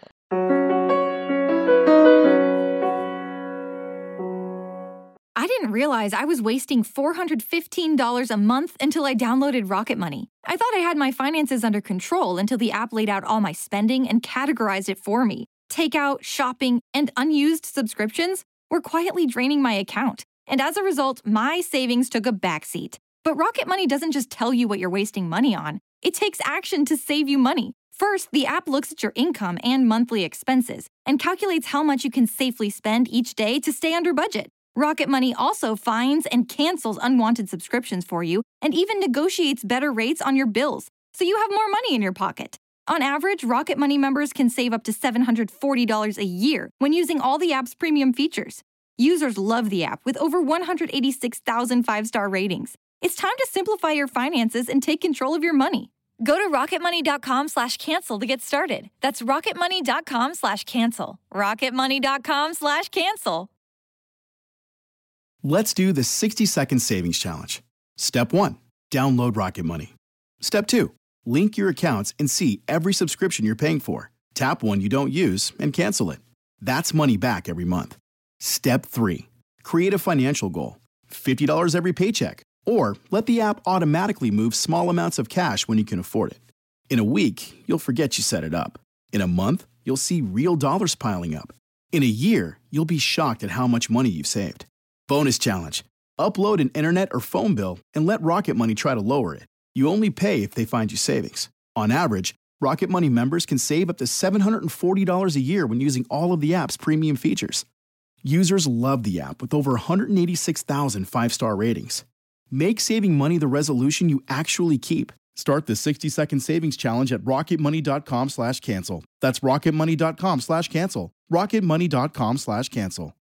I didn't realize I was wasting $415 a month until I downloaded Rocket Money. I thought I had my finances under control until the app laid out all my spending and categorized it for me. Takeout, shopping, and unused subscriptions were quietly draining my account. And as a result, my savings took a backseat. But Rocket Money doesn't just tell you what you're wasting money on. It takes action to save you money. First, the app looks at your income and monthly expenses and calculates how much you can safely spend each day to stay under budget. Rocket Money also finds and cancels unwanted subscriptions for you and even negotiates better rates on your bills. so you have more money in your pocket. On average, Rocket Money members can save up to $740 a year when using all the app's premium features. Users love the app with over 186,000 five-star ratings. It's time to simplify your finances and take control of your money. Go to rocketmoney.com/cancel to get started. That's rocketmoney.com/cancel. rocketmoney.com/cancel. Let's do the 60-second savings challenge. Step 1, download Rocket Money. Step 2, link your accounts and see every subscription you're paying for. Tap one you don't use and cancel it. That's money back every month. Step 3, create a financial goal. $50 every paycheck. Or let the app automatically move small amounts of cash when you can afford it. In a week, you'll forget you set it up. In a month, you'll see real dollars piling up. In a year, you'll be shocked at how much money you've saved. Bonus challenge. Upload an internet or phone bill and let Rocket Money try to lower it. You only pay if they find you savings. On average, Rocket Money members can save up to $740 a year when using all of the app's premium features. Users love the app with over 186,000 five-star ratings. Make saving money the resolution you actually keep. Start the 60-second savings challenge at rocketmoney.com/cancel. That's rocketmoney.com/cancel. rocketmoney.com/cancel.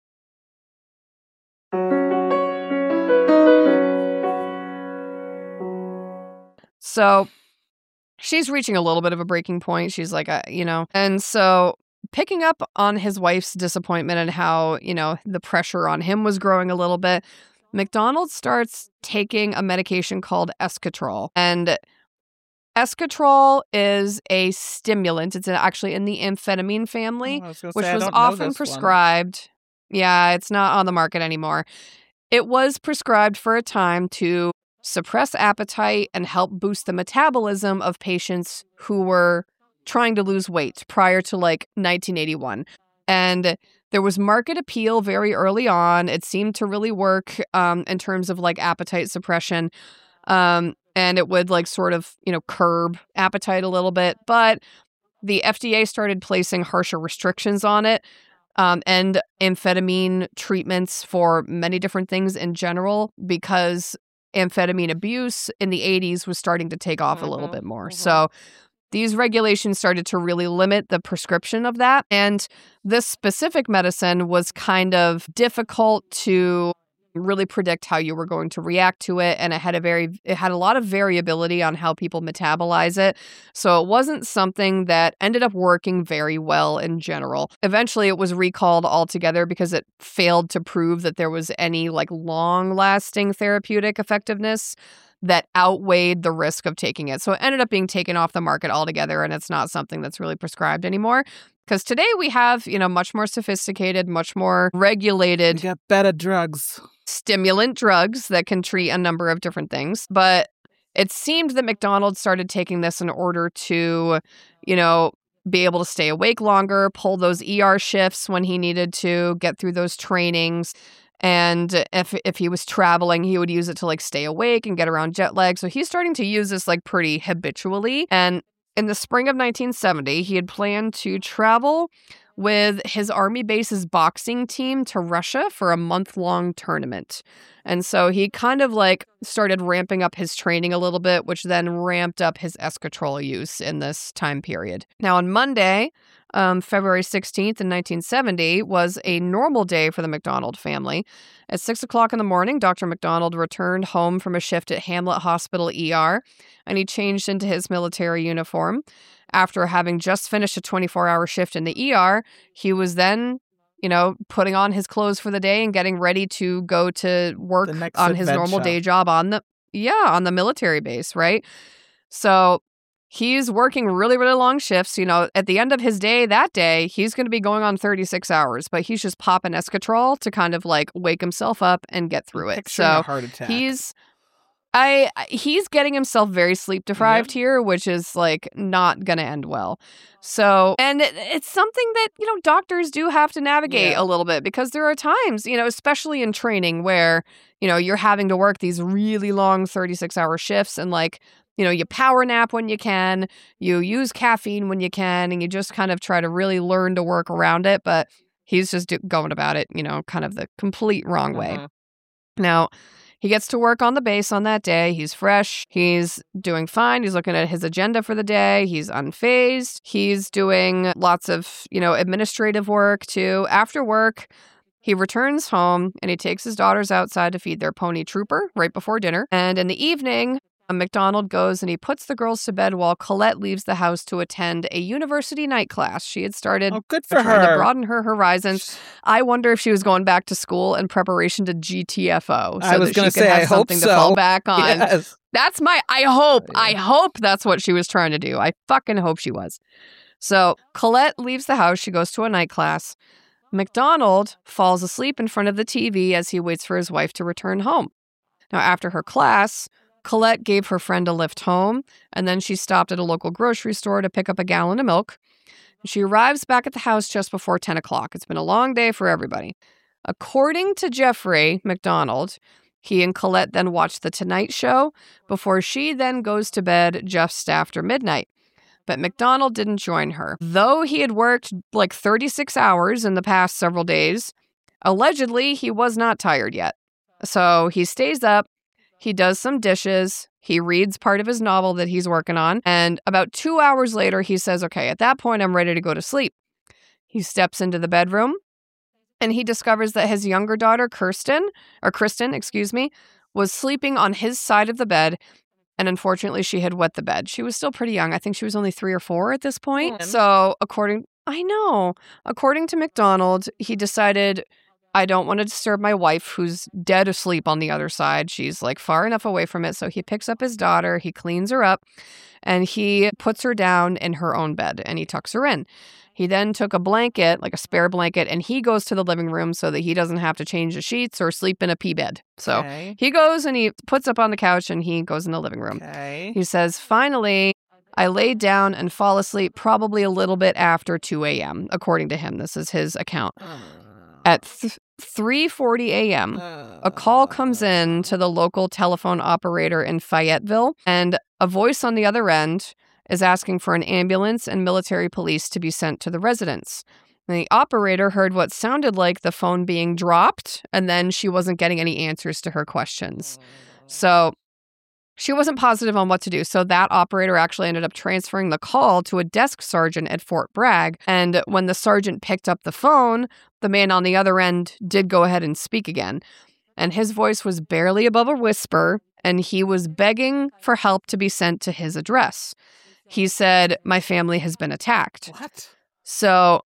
So she's reaching a little bit of a breaking point. She's like, and so picking up on his wife's disappointment and how, the pressure on him was growing a little bit, McDonald starts taking a medication called Esketrol. And Esketrol is a stimulant. It's actually in the amphetamine family, which was often prescribed. Yeah, it's not on the market anymore. It was prescribed for a time to suppress appetite and help boost the metabolism of patients who were trying to lose weight prior to 1981. And there was market appeal very early on. It seemed to really work in terms of appetite suppression. And it would curb appetite a little bit. But the FDA started placing harsher restrictions on it and amphetamine treatments for many different things in general, because amphetamine abuse in the 80s was starting to take off a little bit more. So these regulations started to really limit the prescription of that. And this specific medicine was kind of difficult to really predict how you were going to react to it. And it had a lot of variability on how people metabolize it. So it wasn't something that ended up working very well in general. Eventually it was recalled altogether because it failed to prove that there was any long-lasting therapeutic effectiveness that outweighed the risk of taking it. So it ended up being taken off the market altogether, and it's not something that's really prescribed anymore. Because today we have, much more sophisticated, much more regulated. We got better drugs. Stimulant drugs that can treat a number of different things. But it seemed that McDonald started taking this in order to, be able to stay awake longer, pull those ER shifts when he needed to, get through those trainings. And if he was traveling, he would use it to stay awake and get around jet lag. So he's starting to use this pretty habitually. And in the spring of 1970, he had planned to travel with his Army base's boxing team to Russia for a month-long tournament. And so he kind of started ramping up his training a little bit, which then ramped up his Esketrol use in this time period. Now on Monday, February 16th in 1970 was a normal day for the McDonald family. At 6 o'clock in the morning, Dr. McDonald returned home from a shift at Hamlet Hospital ER, and he changed into his military uniform. After having just finished a 24-hour shift in the ER, he was then, putting on his clothes for the day and getting ready to go to work on his normal day job on the military base, right? So he's working really, really long shifts. At the end of his day that day, he's going to be going on 36 hours, but he's just popping Esketrol to kind of wake himself up and get through it. So a heart attack. He's getting himself very sleep deprived here, which is not going to end well. So, and it's something that, doctors do have to navigate a little bit, because there are times, especially in training where, you're having to work these really long 36-hour shifts and you power nap when you can, you use caffeine when you can, and you just kind of try to really learn to work around it. But he's just going about it, kind of the complete wrong way. Now, He gets to work on the base on that day. He's fresh. He's doing fine. He's looking at his agenda for the day. He's unfazed. He's doing lots of, administrative work too. After work, he returns home and he takes his daughters outside to feed their pony Trooper right before dinner. And in the evening, McDonald goes and he puts the girls to bed while Colette leaves the house to attend a university night class. She had started good for trying to her. broaden her horizons. I wonder if she was going back to school in preparation to GTFO. So I was that going to she could say, have I hope something so. to fall back on. Yes. That's I hope that's what she was trying to do. I fucking hope she was. So Colette leaves the house. She goes to a night class. McDonald falls asleep in front of the TV as he waits for his wife to return home. Now, after her class, Colette gave her friend a lift home, and then she stopped at a local grocery store to pick up a gallon of milk. She arrives back at the house just before 10 o'clock. It's been a long day for everybody. According to Jeffrey McDonald, he and Colette then watch The Tonight Show before she then goes to bed just after midnight. But McDonald didn't join her. Though he had worked like 36 hours in the past several days, allegedly he was not tired yet. So he stays up, he does some dishes, he reads part of his novel that he's working on, and about 2 hours later he says, okay, at that point I'm ready to go to sleep. He steps into the bedroom, and he discovers that his younger daughter, Kristen, was sleeping on his side of the bed. And unfortunately, she had wet the bed. She was still pretty young. I think she was only 3 or 4 at this point. So according to McDonald, he decided, I don't want to disturb my wife who's dead asleep on the other side. She's like far enough away from it. So he picks up his daughter, he cleans her up, and he puts her down in her own bed and he tucks her in. He then took a blanket, like a spare blanket, and he goes to the living room so that he doesn't have to change the sheets or sleep in a pee bed. So he goes and he puts up on the couch and he goes in the living room. Okay. He says, finally, I laid down and fall asleep probably a little bit after 2 a.m., according to him. This is his account. At 3:40 a.m., a call comes in to the local telephone operator in Fayetteville, and a voice on the other end is asking for an ambulance and military police to be sent to the residence. And the operator heard what sounded like the phone being dropped, and then she wasn't getting any answers to her questions. So she wasn't positive on what to do. So that operator actually ended up transferring the call to a desk sergeant at Fort Bragg. And when the sergeant picked up the phone, the man on the other end did go ahead and speak again. And his voice was barely above a whisper, and he was begging for help to be sent to his address. He said, my family has been attacked. What? So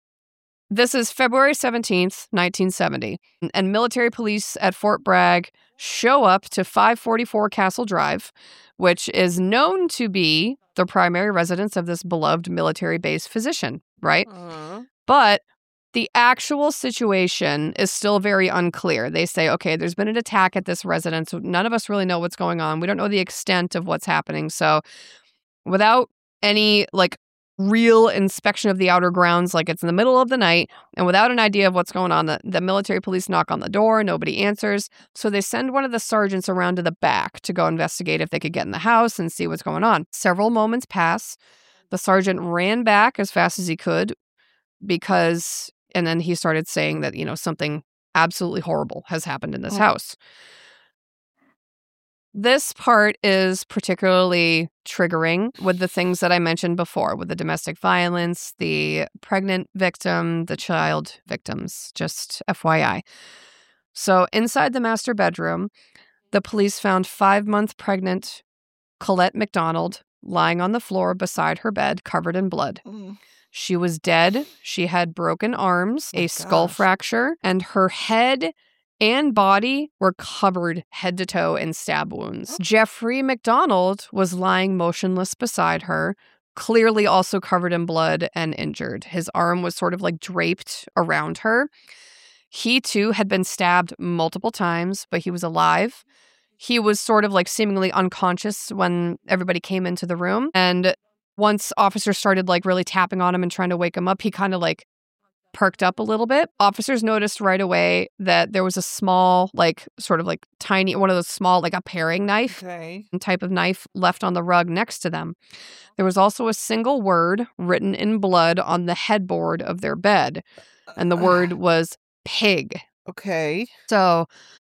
this is February 17th, 1970. And military police at Fort Bragg show up to 544 Castle Drive, which is known to be the primary residence of this beloved military base physician, right? But the actual situation is still very unclear. They say, okay, there's been an attack at this residence. None of us really know what's going on. We don't know the extent of what's happening. So without any real inspection of the outer grounds, it's in the middle of the night, and without an idea of what's going on, the military police knock on the door. Nobody answers. So they send one of the sergeants around to the back to go investigate if they could get in the house and see what's going on. Several moments pass. The sergeant ran back as fast as he could and then he started saying that, something absolutely horrible has happened in this house. This part is particularly triggering with the things that I mentioned before, with the domestic violence, the pregnant victim, the child victims, just FYI. So inside the master bedroom, the police found 5-month pregnant Colette McDonald lying on the floor beside her bed, covered in blood. She was dead. She had broken arms, a skull fracture, and her head and body were covered head to toe in stab wounds. Jeffrey McDonald was lying motionless beside her, clearly also covered in blood and injured. His arm was sort of draped around her. He too had been stabbed multiple times, but he was alive. He was sort of seemingly unconscious when everybody came into the room. And once officers started really tapping on him and trying to wake him up, he kind of perked up a little bit. Officers noticed right away that there was a small, tiny, one of those small, a paring knife type of knife left on the rug next to them. There was also a single word written in blood on the headboard of their bed, and the word was pig. Okay. So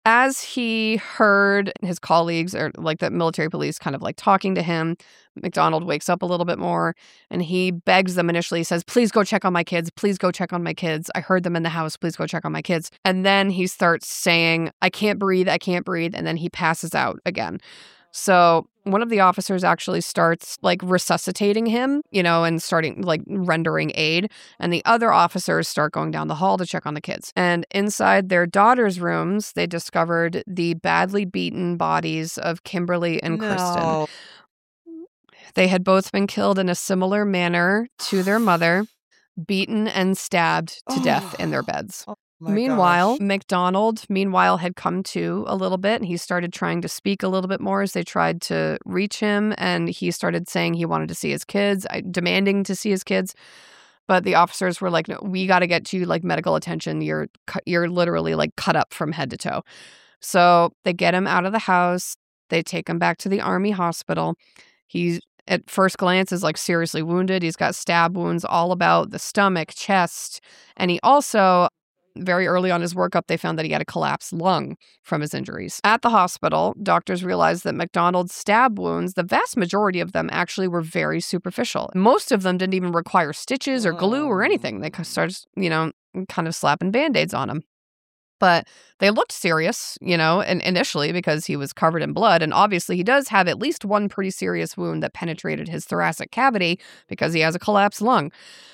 as he heard his colleagues or like the military police kind of like talking to him, McDonald wakes up a little bit more and he begs them initially. He says, please go check on my kids. Please go check on my kids. I heard them in the house. Please go check on my kids. And then he starts saying, I can't breathe. I can't breathe. And then he passes out again. So one of the officers actually starts like resuscitating him, and starting like rendering aid. And the other officers start going down the hall to check on the kids. And inside their daughter's rooms, they discovered the badly beaten bodies of Kimberly and Kristen. They had both been killed in a similar manner to their mother, beaten and stabbed to death in their beds. Meanwhile, McDonald, had come to a little bit. He started trying to speak a little bit more as they tried to reach him. And he started saying he wanted to see his kids, demanding to see his kids. But the officers were like, no, we got to get you like medical attention. You're literally like cut up from head to toe. So they get him out of the house. They take him back to the Army hospital. He, at first glance, is like seriously wounded. He's got stab wounds all about the stomach, chest. And he also, very early on his workup, they found that he had a collapsed lung from his injuries. At the hospital, doctors realized that McDonald's stab wounds, the vast majority of them actually were very superficial. Most of them didn't even require stitches or glue or anything. They started, kind of slapping Band-Aids on him. But they looked serious, and initially because he was covered in blood. And obviously he does have at least one pretty serious wound that penetrated his thoracic cavity because he has a collapsed lung.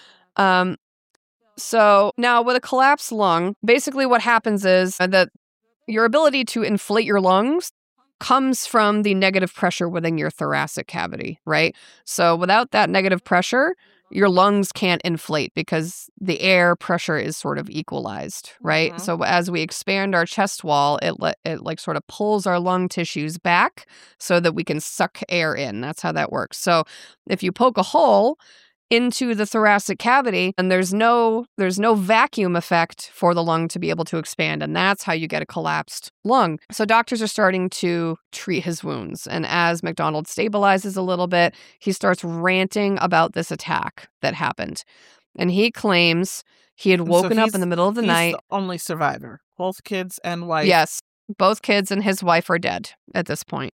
So now with a collapsed lung, basically what happens is that your ability to inflate your lungs comes from the negative pressure within your thoracic cavity, right? So without that negative pressure, your lungs can't inflate because the air pressure is sort of equalized, right? Mm-hmm. So as we expand our chest wall, it like sort of pulls our lung tissues back so that we can suck air in. That's how that works. So if you poke a hole into the thoracic cavity, and there's no vacuum effect for the lung to be able to expand, and that's how you get a collapsed lung. So doctors are starting to treat his wounds, and as McDonald stabilizes a little bit, he starts ranting about this attack that happened. And he claims he had woken up in the middle of the night. He's the only survivor. Both kids and wife. Yes, both kids and his wife are dead at this point.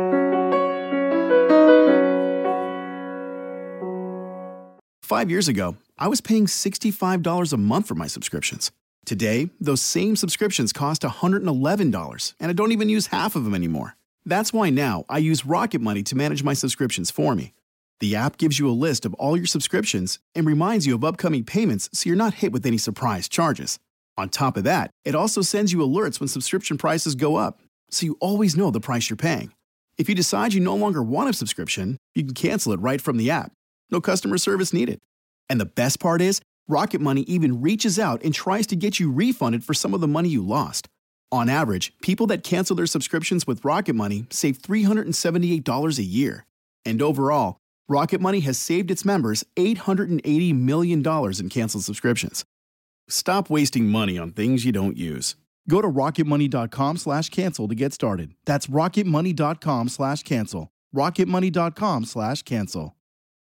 Five years ago, I was paying $65 a month for my subscriptions. Today, those same subscriptions cost $111, and I don't even use half of them anymore. That's why now I use Rocket Money to manage my subscriptions for me. The app gives you a list of all your subscriptions and reminds you of upcoming payments so you're not hit with any surprise charges. On top of that, it also sends you alerts when subscription prices go up, so you always know the price you're paying. If you decide you no longer want a subscription, you can cancel it right from the app. No customer service needed. And the best part is, Rocket Money even reaches out and tries to get you refunded for some of the money you lost. On average, people that cancel their subscriptions with Rocket Money save $378 a year. And overall, Rocket Money has saved its members $880 million in canceled subscriptions. Stop wasting money on things you don't use. Go to rocketmoney.com/cancel to get started. That's rocketmoney.com/cancel. rocketmoney.com/cancel.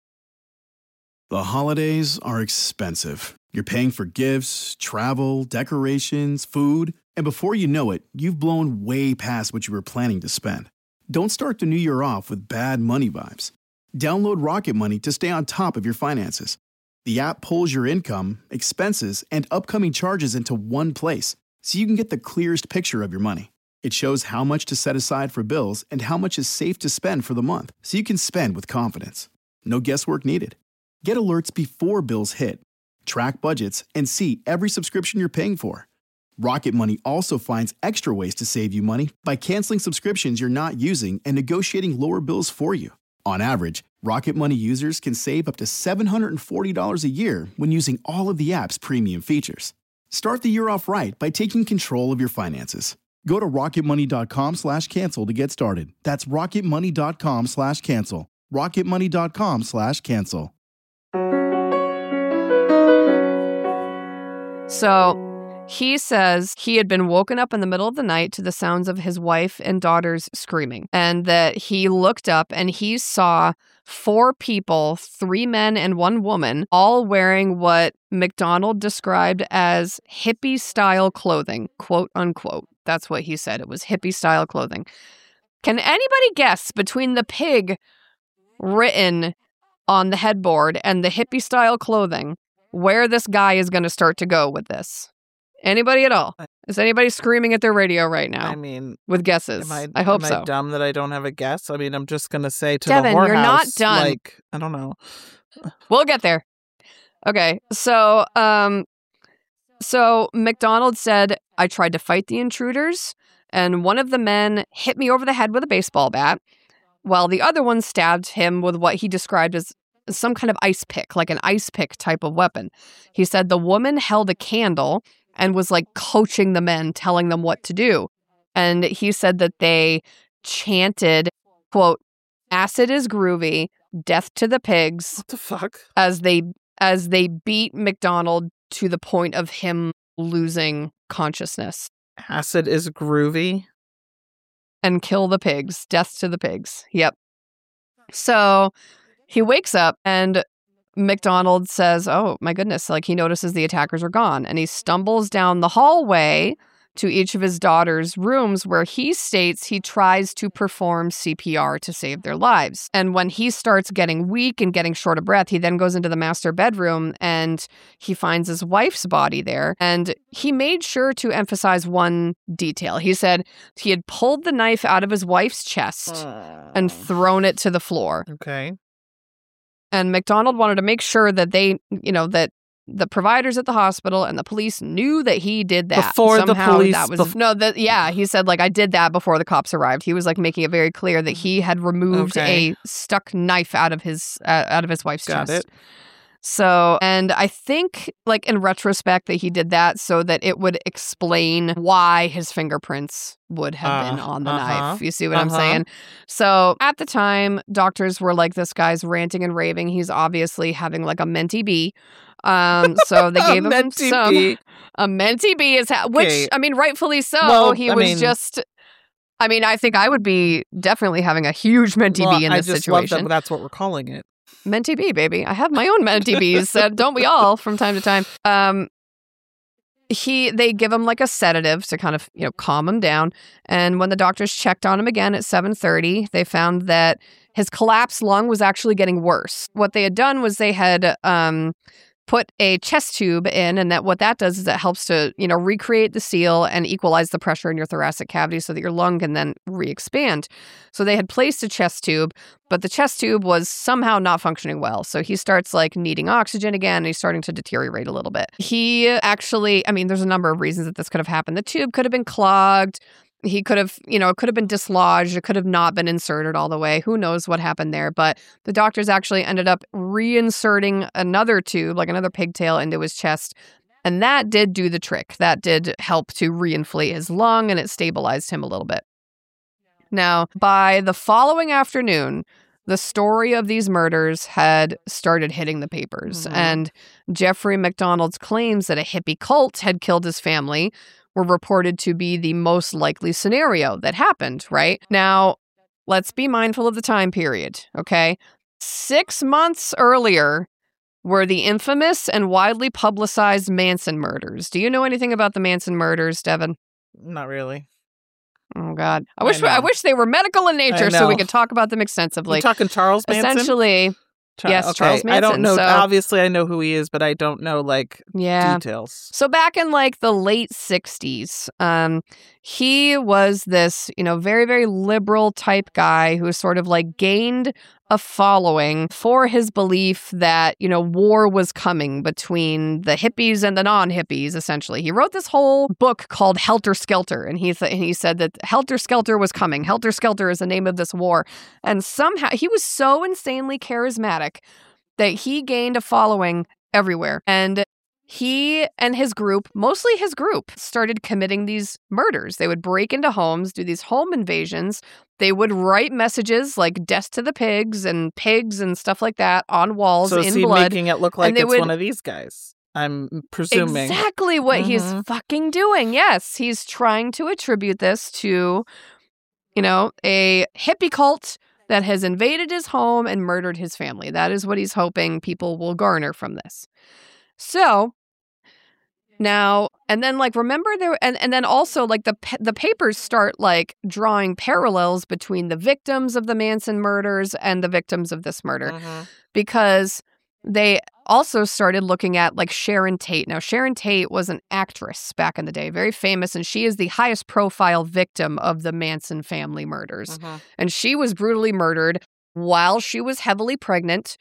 The holidays are expensive. You're paying for gifts, travel, decorations, food, and before you know it, you've blown way past what you were planning to spend. Don't start the new year off with bad money vibes. Download Rocket Money to stay on top of your finances. The app pulls your income, expenses, and upcoming charges into one place, so you can get the clearest picture of your money. It shows how much to set aside for bills and how much is safe to spend for the month, so you can spend with confidence. No guesswork needed. Get alerts before bills hit, track budgets, and see every subscription you're paying for. Rocket Money also finds extra ways to save you money by canceling subscriptions you're not using and negotiating lower bills for you. On average, Rocket Money users can save up to $740 a year when using all of the app's premium features. Start the year off right by taking control of your finances. Go to rocketmoney.com/cancel to get started. That's rocketmoney.com/cancel. rocketmoney.com/cancel. So He says he had been woken up in the middle of the night to the sounds of his wife and daughters screaming, and that he looked up and he saw 4 people, 3 men and 1 woman, all wearing what McDonald described as hippie-style clothing, quote unquote. That's what he said. It was hippie-style clothing. Can anybody guess between the pig written on the headboard and the hippie-style clothing where this guy is going to start to go with this? Anybody at all? Is anybody screaming at their radio right now? I mean, with guesses. I hope so. Am I dumb that I don't have a guess? I mean, I'm just going to say to Devin, the whorehouse. You're not done. Like, I don't know. We'll get there. Okay, so McDonald said, I tried to fight the intruders, and one of the men hit me over the head with a baseball bat, while the other one stabbed him with what he described as some kind of ice pick, like an ice pick type of weapon. He said the woman held a candle and was like coaching the men, telling them what to do. And he said that they chanted, quote, "Acid is groovy, death to the pigs." What the fuck? As they beat McDonald to the point of him losing consciousness. Acid is groovy. And kill the pigs. Death to the pigs. Yep. So he wakes up and McDonald says, oh, my goodness, like he notices the attackers are gone. And he stumbles down the hallway to each of his daughter's rooms where he states he tries to perform CPR to save their lives. And when he starts getting weak and getting short of breath, he then goes into the master bedroom and he finds his wife's body there. And he made sure to emphasize one detail. He said he had pulled the knife out of his wife's chest and thrown it to the floor. Okay. And McDonald wanted to make sure that they, that the providers at the hospital and the police knew that he did that. Before somehow, the police... that was, he said, like, I did that before the cops arrived. He was, like, making it very clear that he had removed a stuck knife out of his wife's chest. Got it. So, and I think, like, in retrospect that he did that so that it would explain why his fingerprints would have been on the knife. You see what I'm saying? So, at the time, doctors were like, this guy's ranting and raving. He's obviously having, like, a mentee bee. So they gave him a mentee bee is which I mean rightfully so. Well, I think I would be definitely having a huge mentee bee in this situation. Love that that's what we're calling it. Mentee bee, baby. I have my own mentee bees. Don't we all from time to time? They give him like a sedative to kind of, calm him down. And when the doctors checked on him again at 7:30, they found that his collapsed lung was actually getting worse. What they had done was they had put a chest tube in, and what that does is it helps to, recreate the seal and equalize the pressure in your thoracic cavity so that your lung can then re-expand. So they had placed a chest tube, but the chest tube was somehow not functioning well. So he starts like needing oxygen again, and he's starting to deteriorate a little bit. He actually, there's a number of reasons that this could have happened. The tube could have been clogged. He could have, it could have been dislodged. It could have not been inserted all the way. Who knows what happened there? But the doctors actually ended up reinserting another tube, like another pigtail, into his chest. And that did do the trick. That did help to reinflate his lung, and it stabilized him a little bit. Now, by the following afternoon, the story of these murders had started hitting the papers. And Jeffrey McDonald's claims that a hippie cult had killed his family were reported to be the most likely scenario that happened, right? Now, let's be mindful of the time period, okay? 6 months earlier were the infamous and widely publicized Manson murders. Do you know anything about the Manson murders, Devin? Not really. Oh, God. I wish they were medical in nature so we could talk about them extensively. You talking Charles Manson? Essentially... Yes, okay. Charles Manson. I don't know. Obviously, I know who he is, but I don't know, details. So back in, the late 60s, he was this, very, very liberal type guy who sort of, gained a following for his belief that, war was coming between the hippies and the non-hippies, essentially. He wrote this whole book called Helter Skelter, and he said that Helter Skelter was coming. Helter Skelter is the name of this war. And somehow, he was so insanely charismatic that he gained a following everywhere. And he and his group, mostly his group, started committing these murders. They would break into homes, do these home invasions. They would write messages like death to the pigs and stuff like that on walls in blood. So is he making it look like it's one of these guys? I'm presuming. Exactly what he's fucking doing. Yes, he's trying to attribute this to, a hippie cult that has invaded his home and murdered his family. That is what he's hoping people will garner from this. So now, and then remember there, and then also the papers start drawing parallels between the victims of the Manson murders and the victims of this murder, because they also started looking at Sharon Tate. Now, Sharon Tate was an actress back in the day, very famous, and she is the highest profile victim of the Manson family murders. And she was brutally murdered while she was heavily pregnant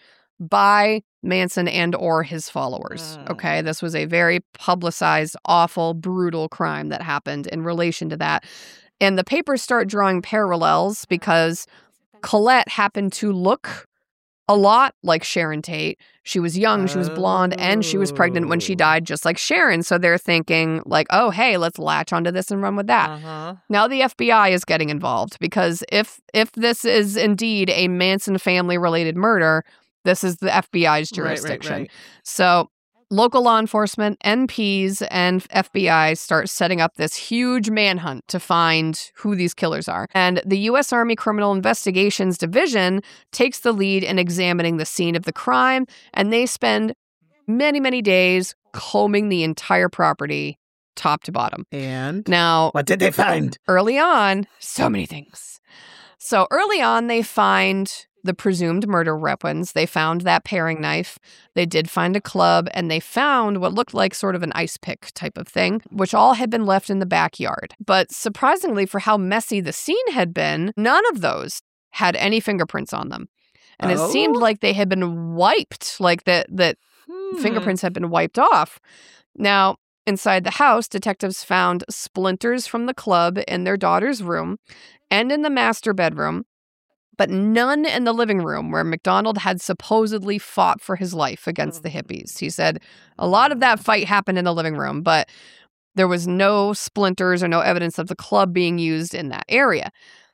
by Manson and or his followers. Okay, this was a very publicized, awful, brutal crime that happened in relation to that. And the papers start drawing parallels because Colette happened to look a lot like Sharon Tate. She was young, she was blonde, and she was pregnant when she died, just like Sharon. So they're thinking oh, hey, let's latch onto this and run with that. Now the FBI is getting involved because if this is indeed a Manson family-related murder, this is the FBI's jurisdiction. Right. So local law enforcement, NPs, and FBI start setting up this huge manhunt to find who these killers are. And the U.S. Army Criminal Investigations Division takes the lead in examining the scene of the crime, and they spend many, many days combing the entire property top to bottom. And now, what did they find? Early on, so many things. So early on, they find the presumed murder weapons. They found that paring knife. They did find a club, and they found what looked like sort of an ice pick type of thing, which all had been left in the backyard. But surprisingly, for how messy the scene had been, none of those had any fingerprints on them. And it seemed like they had been wiped, that fingerprints had been wiped off. Now, inside the house, detectives found splinters from the club in their daughter's room and in the master bedroom, but none in the living room where MacDonald had supposedly fought for his life against the hippies. He said a lot of that fight happened in the living room, but there was no splinters or no evidence of the club being used in that area.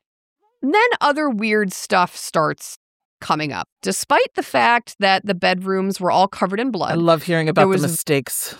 And then other weird stuff starts coming up, despite the fact that the bedrooms were all covered in blood. I love hearing about the mistakes.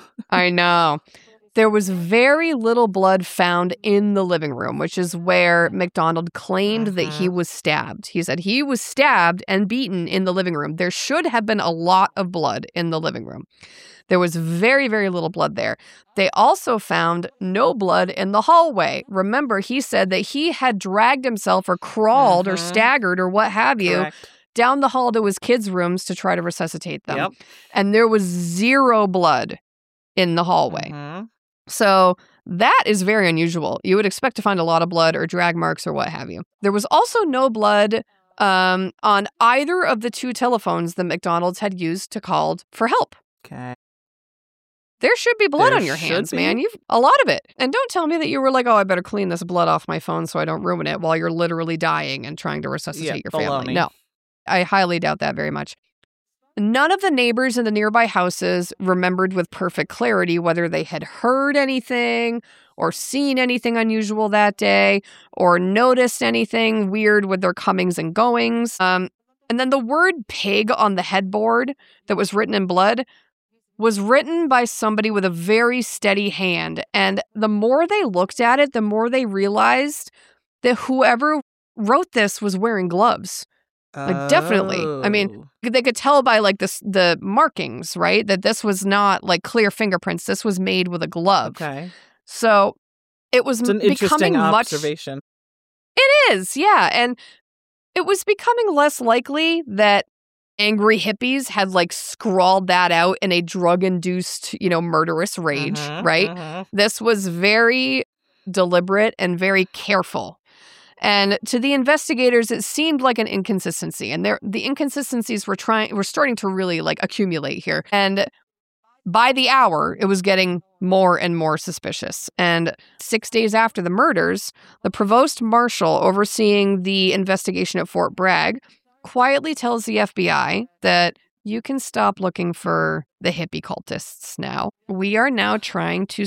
I know. There was very little blood found in the living room, which is where MacDonald claimed that he was stabbed. He said he was stabbed and beaten in the living room. There should have been a lot of blood in the living room. There was very, very little blood there. They also found no blood in the hallway. Remember, he said that he had dragged himself or crawled or staggered or what have you down the hall to his kids' rooms to try to resuscitate them. And there was zero blood in the hallway. So that is very unusual. You would expect to find a lot of blood or drag marks or what have you. There was also no blood on either of the two telephones that MacDonald's had used to call for help. Okay. There should be blood on your hands, man. You've a lot of it. And don't tell me that you were like, oh, I better clean this blood off my phone so I don't ruin it while you're literally dying and trying to resuscitate your family. No, I highly doubt that very much. None of the neighbors in the nearby houses remembered with perfect clarity whether they had heard anything or seen anything unusual that day or noticed anything weird with their comings and goings. And then the word pig on the headboard that was written in blood was written by somebody with a very steady hand. And the more they looked at it, the more they realized that whoever wrote this was wearing gloves. Definitely. I mean, they could tell by the markings, right? That this was not clear fingerprints. This was made with a glove. Okay. So it was an interesting observation. It is, yeah. And it was becoming less likely that angry hippies had scrawled that out in a drug-induced, murderous rage, right? This was very deliberate and very careful. And to the investigators, it seemed like an inconsistency. And the inconsistencies were starting to really accumulate here. And by the hour, it was getting more and more suspicious. And 6 days after the murders, the provost marshal overseeing the investigation at Fort Bragg quietly tells the FBI that you can stop looking for the hippie cultists now. We are now starting to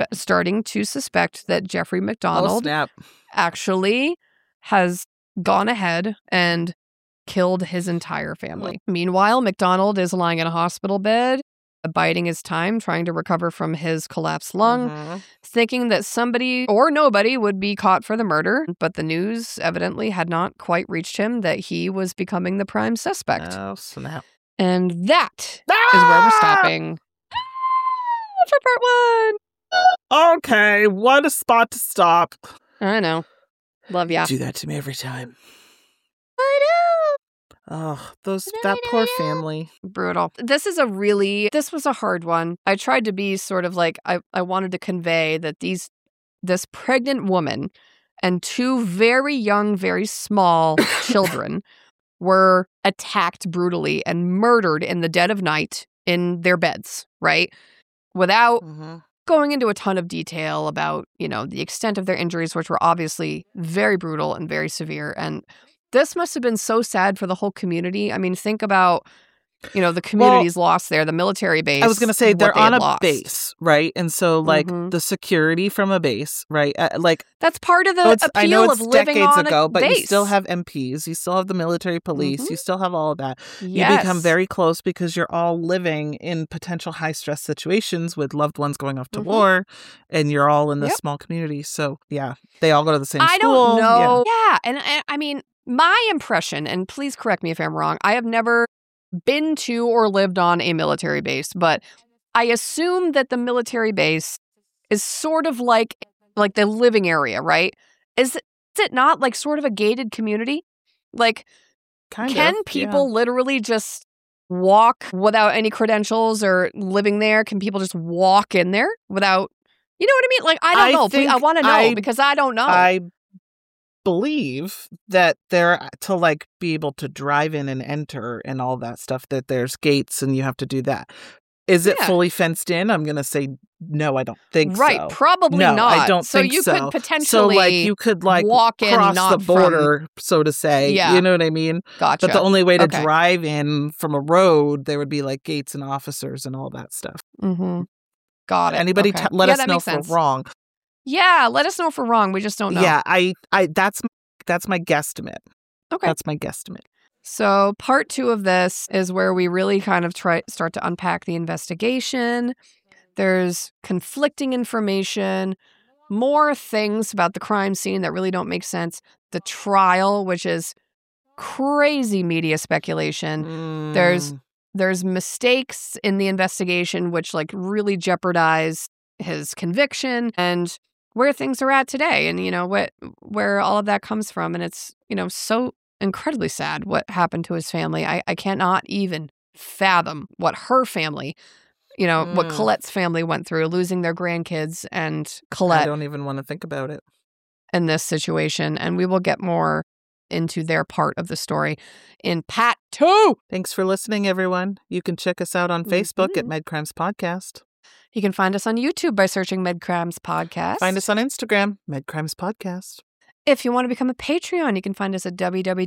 suspect that Jeffrey MacDonald actually has gone ahead and killed his entire family. Meanwhile, MacDonald is lying in a hospital bed biding his time, trying to recover from his collapsed lung, thinking that somebody or nobody would be caught for the murder. But the news evidently had not quite reached him that he was becoming the prime suspect. Oh, snap. And that is where we're stopping for part 1. Okay, what a spot to stop. I know. Love ya. Do that to me every time. I know. Oh, that poor family. Brutal. This was a hard one. I tried to be sort of like, I wanted to convey that this pregnant woman and 2 very young, very small children were attacked brutally and murdered in the dead of night in their beds, right? Without going into a ton of detail about, the extent of their injuries, which were obviously very brutal and very severe. And this must have been so sad for the whole community. I mean, think about, the community's lost there, the military base. I was going to say they're on a lost. base, right? And so, the security from a base, right? That's part of the appeal of living on decades ago, a but base. you still have MPs, you still have the military police, you still have all of that. Yes. You become very close because you're all living in potential high stress situations with loved ones going off to war, and you're all in this small community. So, yeah, they all go to the same school. I don't know. Yeah, and I mean, my impression, and please correct me if I'm wrong, I have never been to or lived on a military base, but I assume that the military base is sort of like the living area, right? Is it not like sort of a gated community? Like, can people literally just walk without any credentials or living there? Can people just walk in there without, you know what I mean? Like, I don't know. I want to know because I don't know. I believe that they're to be able to drive in and enter and all that stuff, that there's gates and you have to do that. Is it fully fenced in? I'm going to say no, I don't think so. Right, probably not. I don't think so. So you could potentially you could walk in, cross not the border, so to say. Yeah. You know what I mean? Gotcha. But the only way to drive in from a road, there would be gates and officers and all that stuff. Got it. Anybody let us know if we're wrong. Yeah, let us know if we're wrong. We just don't know. Yeah, that's my guesstimate. Okay. That's my guesstimate. So part 2 of this is where we really kind of start to unpack the investigation. There's conflicting information, more things about the crime scene that really don't make sense. The trial, which is crazy media speculation. There's mistakes in the investigation, which really jeopardize his conviction, and where things are at today, and where all of that comes from. And it's so incredibly sad what happened to his family. I cannot even fathom what her family, what Colette's family went through, losing their grandkids and Colette. I don't even want to think about it in this situation. And we will get more into their part of the story in part 2. Thanks for listening, everyone. You can check us out on Facebook at MedCrimes Podcast. You can find us on YouTube by searching MedCrimes Podcast. Find us on Instagram, MedCrimes Podcast. If you want to become a Patreon, you can find us at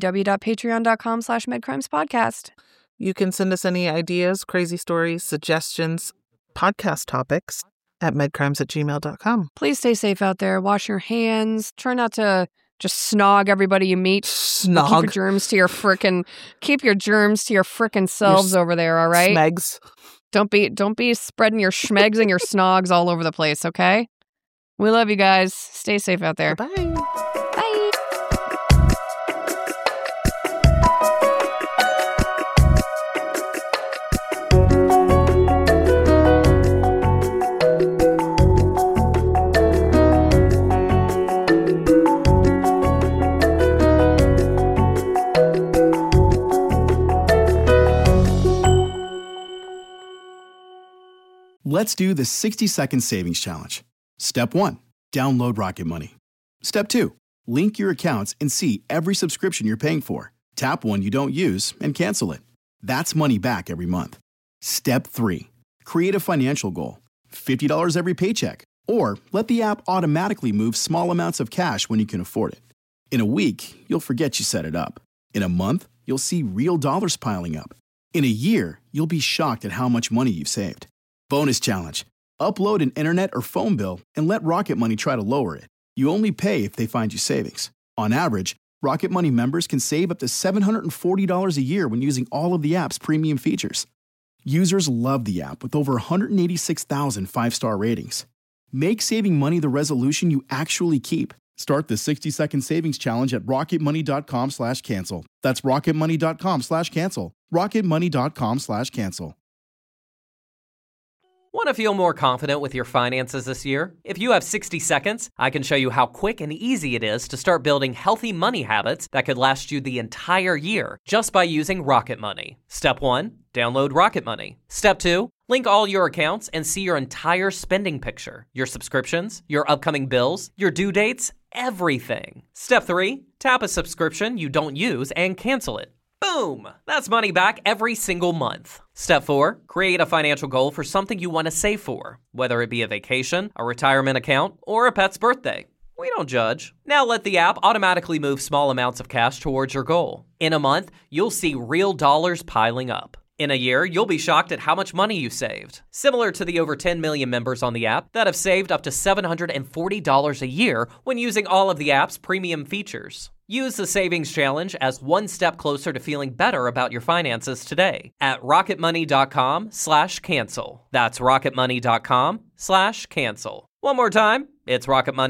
www.patreon.com/MedCrimesPodcast. You can send us any ideas, crazy stories, suggestions, podcast topics at medcrimes@gmail.com. Please stay safe out there. Wash your hands. Try not to just snog everybody you meet. Snog. Keep your germs to your frickin' selves over there, all right? Smegs. Don't be spreading your schmegs and your snogs all over the place, okay? We love you guys. Stay safe out there. Bye. Bye. Let's do the 60-second savings challenge. Step 1, download Rocket Money. Step 2, link your accounts and see every subscription you're paying for. Tap one you don't use and cancel it. That's money back every month. Step 3, create a financial goal. $50 every paycheck. Or let the app automatically move small amounts of cash when you can afford it. In a week, you'll forget you set it up. In a month, you'll see real dollars piling up. In a year, you'll be shocked at how much money you've saved. Bonus challenge. Upload an internet or phone bill and let Rocket Money try to lower it. You only pay if they find you savings. On average, Rocket Money members can save up to $740 a year when using all of the app's premium features. Users love the app with over 186,000 five-star ratings. Make saving money the resolution you actually keep. Start the 60-second savings challenge at rocketmoney.com/cancel. That's rocketmoney.com/cancel. rocketmoney.com/cancel. Want to feel more confident with your finances this year? If you have 60 seconds, I can show you how quick and easy it is to start building healthy money habits that could last you the entire year just by using Rocket Money. Step 1, download Rocket Money. Step 2, link all your accounts and see your entire spending picture, your subscriptions, your upcoming bills, your due dates, everything. Step 3, tap a subscription you don't use and cancel it. Boom! That's money back every single month. Step 4, create a financial goal for something you want to save for, whether it be a vacation, a retirement account, or a pet's birthday. We don't judge. Now let the app automatically move small amounts of cash towards your goal. In a month, you'll see real dollars piling up. In a year, you'll be shocked at how much money you saved. Similar to the over 10 million members on the app that have saved up to $740 a year when using all of the app's premium features. Use the Savings Challenge as one step closer to feeling better about your finances today at rocketmoney.com/cancel. That's rocketmoney.com/cancel. One more time, it's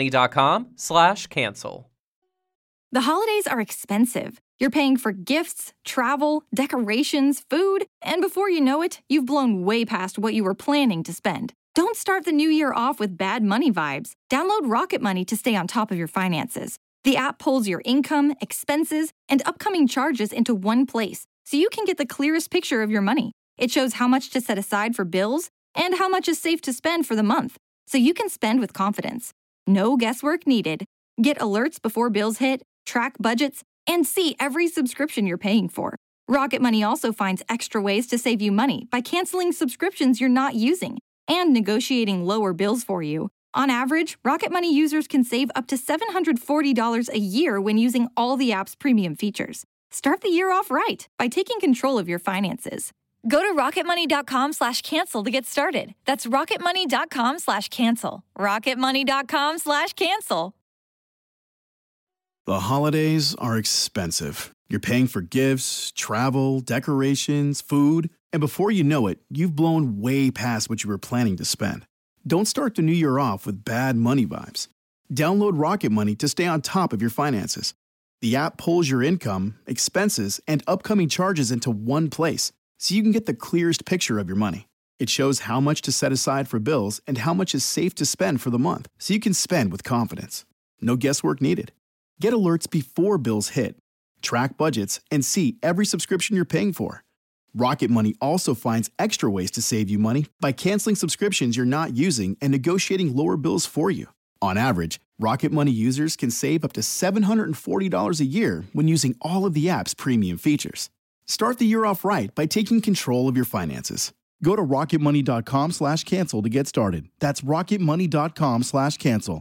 rocketmoney.com/cancel. The holidays are expensive. You're paying for gifts, travel, decorations, food, and before you know it, you've blown way past what you were planning to spend. Don't start the new year off with bad money vibes. Download Rocket Money to stay on top of your finances. The app pulls your income, expenses, and upcoming charges into one place, so you can get the clearest picture of your money. It shows how much to set aside for bills and how much is safe to spend for the month, so you can spend with confidence. No guesswork needed. Get alerts before bills hit, track budgets, and see every subscription you're paying for. Rocket Money also finds extra ways to save you money by canceling subscriptions you're not using and negotiating lower bills for you. On average, Rocket Money users can save up to $740 a year when using all the app's premium features. Start the year off right by taking control of your finances. Go to rocketmoney.com/cancel to get started. That's rocketmoney.com/cancel. rocketmoney.com/cancel. The holidays are expensive. You're paying for gifts, travel, decorations, food, and before you know it, you've blown way past what you were planning to spend. Don't start the new year off with bad money vibes. Download Rocket Money to stay on top of your finances. The app pulls your income, expenses, and upcoming charges into one place, so you can get the clearest picture of your money. It shows how much to set aside for bills and how much is safe to spend for the month, so you can spend with confidence. No guesswork needed. Get alerts before bills hit, track budgets, and see every subscription you're paying for. Rocket Money also finds extra ways to save you money by canceling subscriptions you're not using and negotiating lower bills for you. On average, Rocket Money users can save up to $740 a year when using all of the app's premium features. Start the year off right by taking control of your finances. Go to rocketmoney.com/cancel to get started. That's rocketmoney.com/cancel.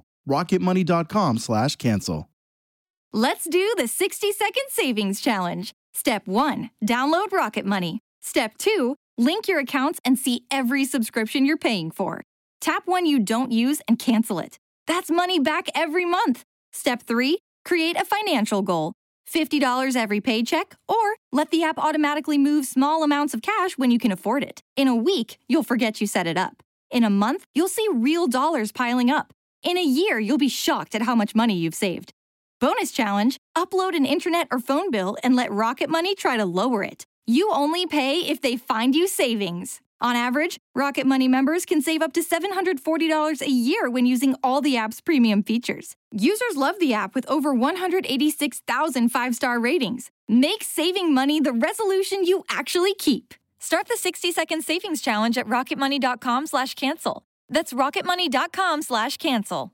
rocketmoney.com/cancel. Let's do the 60-second savings challenge. Step 1, download Rocket Money. Step 2, link your accounts and see every subscription you're paying for. Tap one you don't use and cancel it. That's money back every month. Step 3, create a financial goal. $50 every paycheck, or let the app automatically move small amounts of cash when you can afford it. In a week, you'll forget you set it up. In a month, you'll see real dollars piling up. In a year, you'll be shocked at how much money you've saved. Bonus challenge, upload an internet or phone bill and let Rocket Money try to lower it. You only pay if they find you savings. On average, Rocket Money members can save up to $740 a year when using all the app's premium features. Users love the app with over 186,000 five-star ratings. Make saving money the resolution you actually keep. Start the 60-second savings challenge at rocketmoney.com/cancel. That's rocketmoney.com/cancel.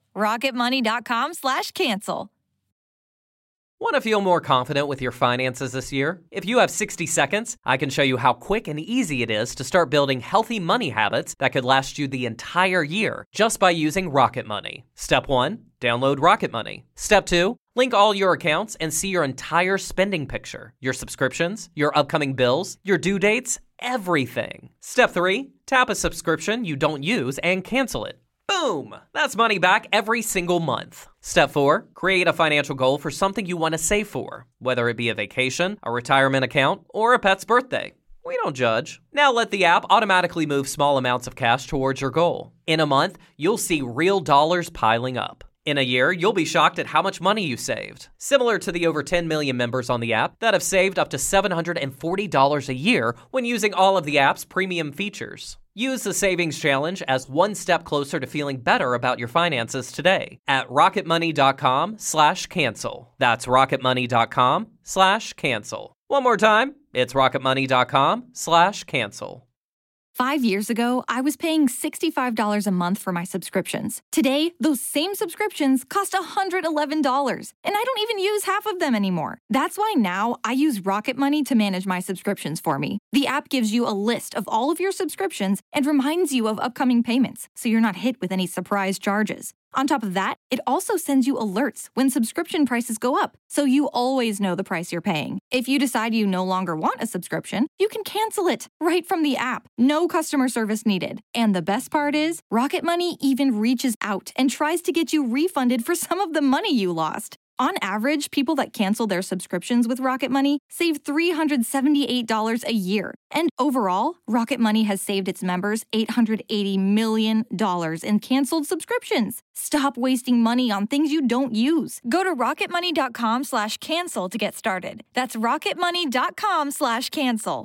rocketmoney.com/cancel. Want to feel more confident with your finances this year? If you have 60 seconds, I can show you how quick and easy it is to start building healthy money habits that could last you the entire year just by using Rocket Money. Step 1, download Rocket Money. Step 2, link all your accounts and see your entire spending picture, your subscriptions, your upcoming bills, your due dates, everything. Step 3, tap a subscription you don't use and cancel it. Boom! That's money back every single month. Step 4, create a financial goal for something you want to save for, whether it be a vacation, a retirement account, or a pet's birthday. We don't judge. Now let the app automatically move small amounts of cash towards your goal. In a month, you'll see real dollars piling up. In a year, you'll be shocked at how much money you saved. Similar to the over 10 million members on the app that have saved up to $740 a year when using all of the app's premium features. Use the Savings Challenge as one step closer to feeling better about your finances today at rocketmoney.com/cancel. That's rocketmoney.com/cancel. One more time, it's rocketmoney.com/cancel. 5 years ago, I was paying $65 a month for my subscriptions. Today, those same subscriptions cost $111, and I don't even use half of them anymore. That's why now I use Rocket Money to manage my subscriptions for me. The app gives you a list of all of your subscriptions and reminds you of upcoming payments, so you're not hit with any surprise charges. On top of that, it also sends you alerts when subscription prices go up, so you always know the price you're paying. If you decide you no longer want a subscription, you can cancel it right from the app. No customer service needed. And the best part is, Rocket Money even reaches out and tries to get you refunded for some of the money you lost. On average, people that cancel their subscriptions with Rocket Money save $378 a year. And overall, Rocket Money has saved its members $880 million in canceled subscriptions. Stop wasting money on things you don't use. Go to rocketmoney.com/cancel to get started. That's rocketmoney.com/cancel.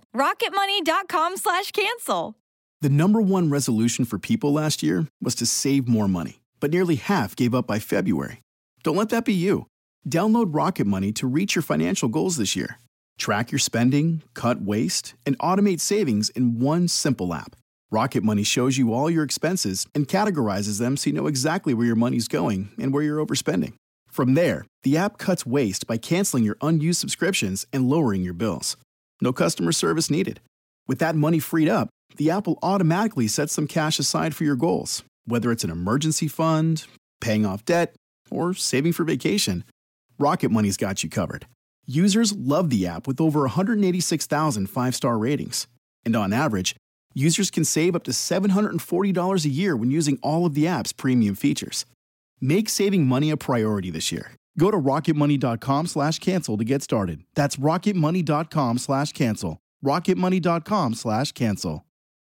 rocketmoney.com/cancel. The number one resolution for people last year was to save more money, but nearly half gave up by February. Don't let that be you. Download Rocket Money to reach your financial goals this year. Track your spending, cut waste, and automate savings in one simple app. Rocket Money shows you all your expenses and categorizes them so you know exactly where your money's going and where you're overspending. From there, the app cuts waste by canceling your unused subscriptions and lowering your bills. No customer service needed. With that money freed up, the app will automatically set some cash aside for your goals, whether it's an emergency fund, paying off debt, or saving for vacation. Rocket Money's got you covered. Users love the app with over 186,000 five-star ratings. And on average, users can save up to $740 a year when using all of the app's premium features. Make saving money a priority this year. Go to rocketmoney.com/cancel to get started. That's rocketmoney.com/cancel. rocketmoney.com/cancel.